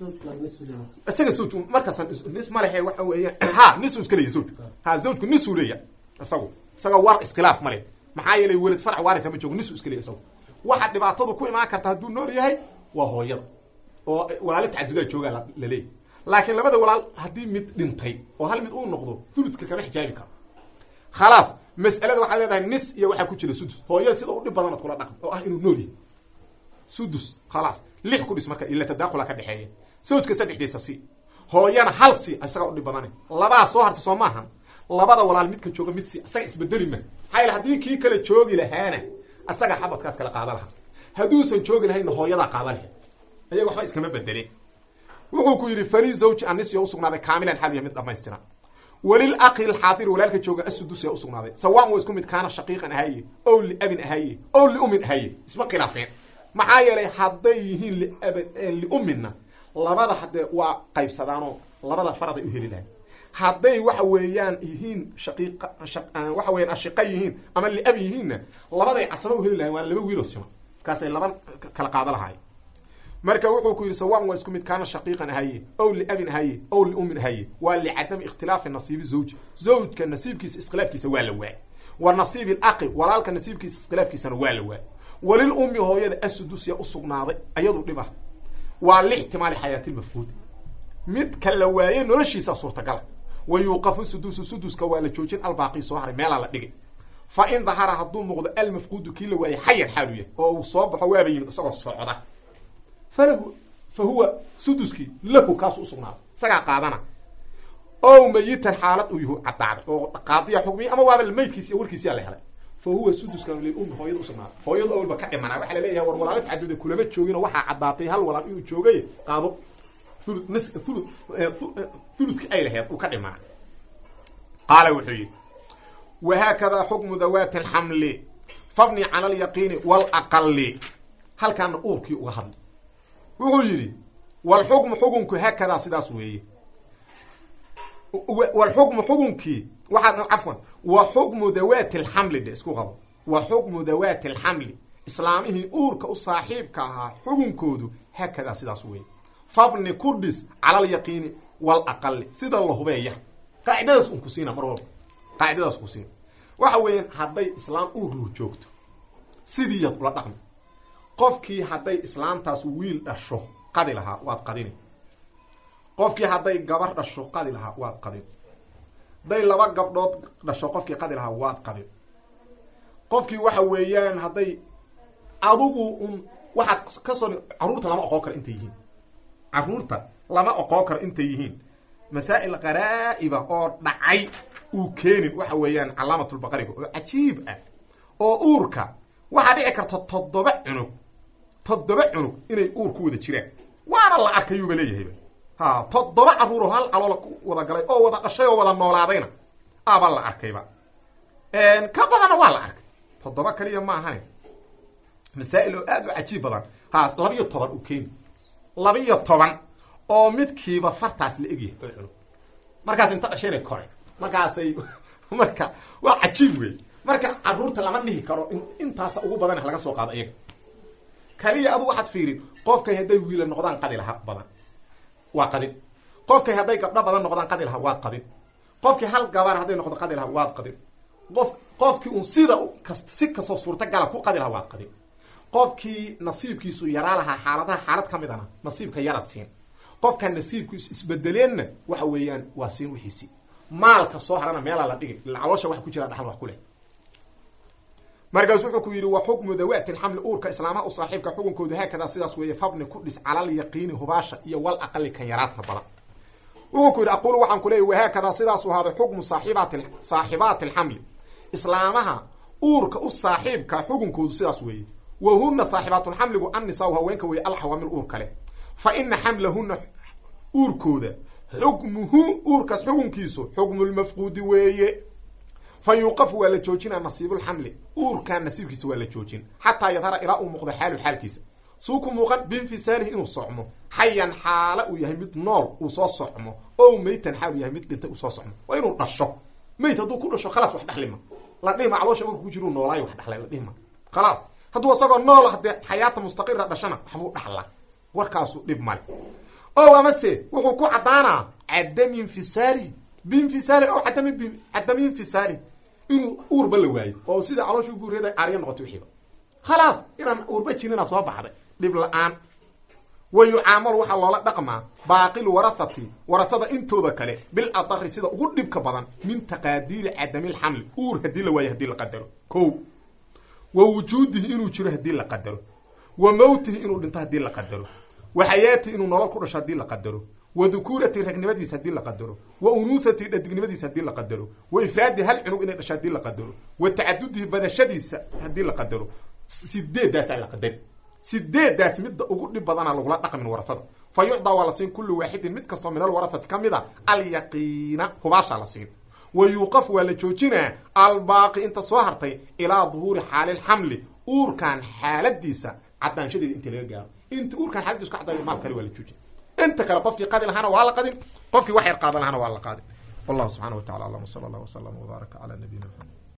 isaga zawj markaas nis ma lehe waxa weeye ha nisu iska leeyahy zawjku ha zawjku nisuu leeyahay isagu isaga war iskhilaaf ma leh maxaa yeelay welad farc waaritha ma joogo nisu iska leeyahy isagu waxa dhibaatadu ku imaan karta hadduu nool yahay waa hooyada oo walaalo tacadudaa joogaa la leeyahy laakiin labada walaal haddii mid dhintay oo hal mid uu noqdo thuludka kama xijaabi karo khalaas mas'alada waxaad leedahay nis iyo waxaa ku jira sudus hooyada sida u dhib badan ad kula dhaqan oo ah inuu nool yahay sudus khalaas lix ku dhis marka ila tadaaqula ka dhexeeya sawjka saddexdiisa si hooyana hal si isaga u dhib badan labaa soo harta soo maahan labada walaal midka jooga mid si isaga isbedeli ma hayl hadii kii kala joogi lahaana isaga xabadkaas kala qaada laha haduusan joogi lahayn hooyada qaada lahayd ayaga waxba iskama bedelin wuxuu ku yidhi fali zawji annisya usugnaaday kaamilan xaal yahay mid dhamaystiran walil aqi alxaadir walaalka jooga asudusya usugnaaday sawaan waa isku mid kaana shaqiiqan ahaye ow liabin ahaye ow liumin ahaye isma khilaafeen maxaa yeelay hadday yihiin liabad liumina labada haddee waa qaybsadaanoo labada faraday u heli lahay hadday waxa weeyaan yihiin shaqiiqa waxa weeyaan ashiqa yihiin ama liab yihiinna labaday casaba u heli lahayn waa laba wiiloo sima markaasay laba kala qaado lahaay marka wuxuu ku yidhi sawaan waa isku mid kaana shaqiiqan ahaye ow liabin ahaye ow liumin ahaye waa licadami ikhtilaafi nasiibi zawj zawjka nasiibkiisa iskhilaafkiisa waa la waay wa nasiibi alaqi walaalka nasiibkiisa iskhilaafkiisana waa la waay walil ummi hooyada asudusya usugnaaday ayadu dhiba waa lixtimaali xayaati lmafquud midka la waaye noloshiisa suurtagala wa yuuqafu sudusu suduska waa la joojin albaaqi soo haray meelaa la dhigay fa in dahara hadduu muuqdo almafquudu kii la waaye xayan xaalu yahay oo uu soo baxo waaba yimid isagoo socda falahu fa huwa suduskii lahu kaasu usugnaaday isagaa qaadana ow mayitan xaalad uu yahu cadaaday oo qaadiya xukmiya ama waaba maydkiis iyo warkiisiyaa la helay fa huwa suduskan lilummi hooyada usugnaaday hooyada awalba ka dhimanaa waxaa laleeyahay war walaalo tacaduda kulama joogino waxaa caddaatay hal walaal inuu joogay qaado uludki ay laheed uu ka dhimaa qaala wuxuu yidhi wahaakadaa xukmu dawaati alxamli fabni cala alyaqiini walaqali halkaana uurkii uga hadlay wuxuu yidhi walxukmu xukunku haakadaa sidaas weeye walxukmu xukunkii waxaa cafwan wa xukmu dawaati alxamli dhe isku qabo wa xukmu dawaati alxamli islaamihii uurka u saaxiibka ahaa xukunkoodu haakadaa sidaas weeye fabni ku dhis cala alyaqiini walaqali sida la hubeeya qaacidadaas un ku siina mar walba qaacidadaas ku siina waxa weeyaan hadday islaam uur luu joogto sidii yad ula dhaqmi qofkii hadday islaamtaas wiil dhasho qadi lahaa waad qadini qofkii hadday gabar dhasho qadi lahaa waad qadin hadday laba gabdhood dhasho qofkii qadi lahaa waad qadin qofkii waxa weeyaan hadday adugu un waxaad kasoo caruurta lama oqon karo intay yihiin caruurta lama oqon karo intay yihiin masaa'il qaraa'iba oo dhacay uu keenin waxa weeyaan calaamatulbaqariga oo cajiib ah oo uurka waxaa dhici karta toddoba cunug toddoba cunug inay uur ku wada jiraan waana la arkayuuba leeyahayba ha toddoba caruuroo hal caloola ku wada galay oo wada dhashay oo wada noolaadayna aabaa la arkayba ka badana waa la arkay toddoba kaliya ma ahane masaa'il oo aad u cajiib badan haas laba-iyo toban uu keeni laba-iyo toban oo midkiiba fartaas la egyahay oo cunug markaas inta dhashayna kore markaasay marka waa cajiib wey marka caruurta lama dhihi karo intaasa ugu badan laga soo qaado iyaga kaliya adu waxaad fiirin qofkay hadday wiila noqdaan qadi lahaa badan waa qadin qofkay hadday gabdho badan noqdaan qadi lahaa waad qadin qofkii hal gabar hadday noqdo qadi lahaa waad qadin qof qofkii un sida kasta si kastoo suurtagala ku qadi lahaa waad qadin qofkii nasiibkiisu yaraa lahaa xaaladaha xaalad ka mid ana nasiibka yarad siin qofka nasiibkiisu isbedeleenna waxa weeyaan waa siin wixiisii maalka soo harana meelaa la dhigay ila caloosha wax ku jira dhaxal wax ku leh markaas wuxuu ku yidhi wa xukmu dawaati alxamli uurka islaamaha u saaxiibka xukunkoodu haakadaa sidaas weeye fabni ku dhis calal yaqiini hubaasha iyo wal aqali kan yaraadka badan wuxuu ku yidhi aqulu waxaan ku leeyay wahaakadaa sidaasu ahaaday xukmu saaxibaati saaxibaati alxamli islaamaha uurka u saaxiibka xukunkoodu sidaas weeye wa huna saaxibaatulxamligu annisaa haweenka weeye alxawaamil uur kale fa ina xamlahuna uurkooda xukmuhu uurkaas xukunkiisu xukmulmafquudi weeye fa yuuqafu waa la joojinaa nasiibulxamli uurkaa nasiibkiisa waa la joojin xataa yadhara ilaa uu muuqdo xaalu xaalkiisa suu ku muuqan biinfisaalihi inuu socmo xayan xaala uu yahay mid nool uu soo socmo o maytan xaal uu yahay mid dhintay uu soo socmo waa inuu dhasho mayt hadduu ku dhasho khalaas wax dhexlima la dhihima caloosha marku ku jiru noolaayo wax dhexlay la dhihima khalaas hadduu isagoo nool haddee xayaata mustaqira dhashana waxbuu dhaxlaa warkaasu dhib male o amase wuxuu ku caddaanaa cadami infisaali biinfisaali o adami b cadami infisaali inuu uurba la waayo oo sida caloosha ugureeda caariya noqoto wixiiba khalaas inaan uurba jirinaa soo baxday dhib la-aan wa yucaamalu waxaa loola dhaqmaa baaqil warahati warahada intooda kale bil adari sida ugu dhibka badan min taqaadiiri cadamilxamli uur haddii la waayo hadii la qadaro ko wa wujuudihi inuu jiro haddii la qadaro wa mawtihi inuu dhinto haddii la qadaro wa xayaatihi inuu nolol ku dhasho haddii la qadaro wa dukuurati ragnimadiisa haddii la qadaro wa unuuhati dhadignimadiisa haddii la qadaro wa ifraadi hal cunug inay dhasho haddii la qadaro wa tacadudihi badashadiisa haddii la qadaro sideedaasaa la qadari sideedaas midda ugu dhib badana lagula dhaqmin warafada fa yucdaa waa la siin kullu waaxidin mid kastoo min alwarahati ka mid a alyaqiina hubaashaa la siin wa yuuqaf waa la joojinaa albaaqi inta soo hartay ilaa duhuuri xaalilxamli uurkan xaaladiisa cadaanshadeeda inta laga gaaro inta uurkan xaaladiisa ka cadaayo maal kale waa la joojina inta kale qofkii qadi lahaana waa la qadin qofkii wax yar qaadan lahaana waa la qaadin wallahu subxana wa tacala alam sala allah wasalam wbaaraka cala nabiyina maxamed